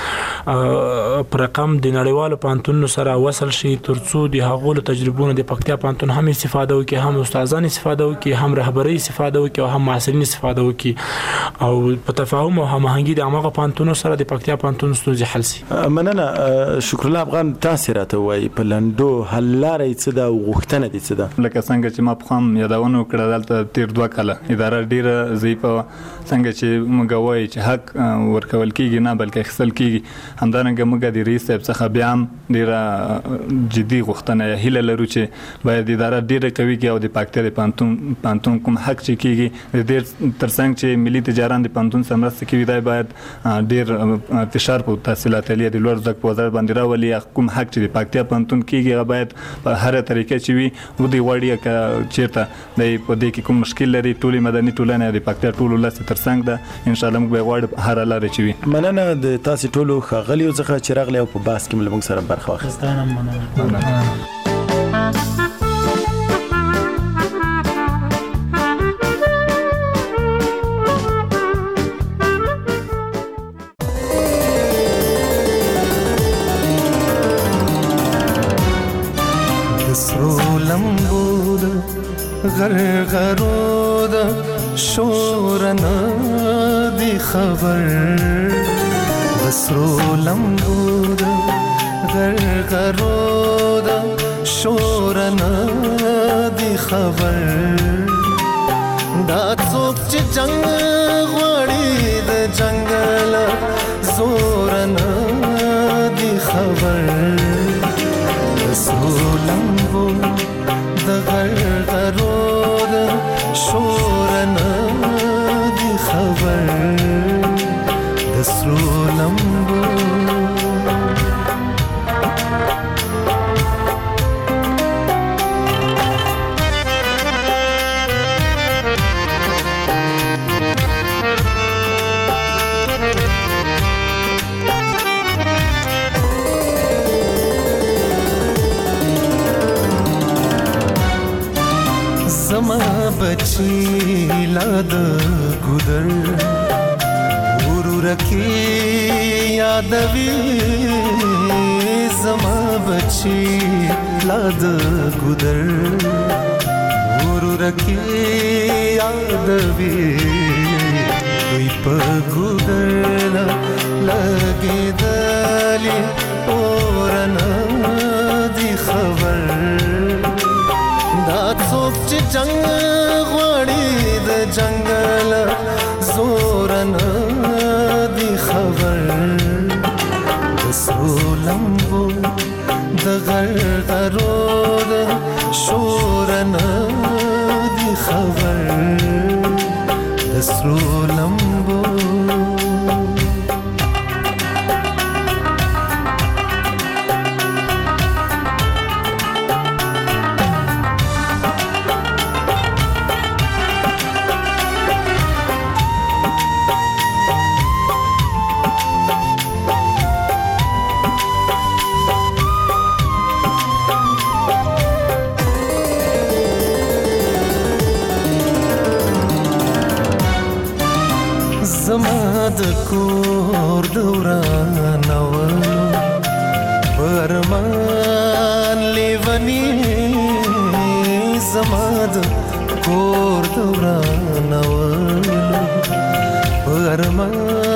په رقم د نړیوالو پوهنتونونو سره وصل شي ترڅو د هغو تجربو د پکتیا پوهنتون هم استفاده وکړي هم استادان استفاده وکړي هم رهبری استفاده وکړي او هم محصلین استفاده وکړي او په تفاهم او هماهنګي د هغه پوهنتونونو سره د پکتیا پوهنتون ستونزې حل شي مننه شکر الله افغان تاسو راته وای په لندو حل لارې څه د غوښتنه دي څه ده لکه څنګه چې ما په خام یادونه وکړه دلته تیر دوه کاله اداره ډیره ضعیفه څنګه چې موږ وایي چې حق ورکول کیږي نه بلکې اخیستل کیږي همدارنګه موږ د رئیس صاحب څخه بیا هم ډیره جدي غوښتنه یا هیله لرو چې باید اداره ډیره کوي او د پکتیا د پوهنتون پوهنتون کوم حق چې کیږي د ډیر ترڅنګ چې ملي تجاران د پوهنتون سره مرسته کوي دا باید ډیر فشار په تحصیلات عالیه د لوړ زده کړو وزارت باندې راولي کوم حق چې د پکتیا پوهنتون کیږي هغه باید په هر طریقې چې وي و دې وړي چیرته د په دې کې کوم مشکل لري ټولې مدني ټولنه د پکتیا ټولو لاس ترڅنګ ده ان شاء الله موږ به غواړو هر لارې چې وي مننه د تاسو ټولو خغلی او څخه چې راغلی او په باس کې موږ سره برخه واخیسته غرغرو د شورن دی خبر بسرو لمبو د غرغرو د شور نه دی خبر دا څوک چې جنگ غواړي د جنگل زور نه دی خبر سولمبو د غرغرو د شور نه دی خبر د سولمبو زما بچی لاد ګودر ورور کی یادوي زما بچی لاد ګودر ورور کی یادوي دوی په ګودر لګې دلی اورنه دی خبر دا څوک چې جنگ غواړي د جنگل زور نه دی خبر د سولمبو د غرغرو د شور نه دی خبر د سولمبو زما د کور دوران اولو پرمان لیونی زما د کور دوران اولو پرمان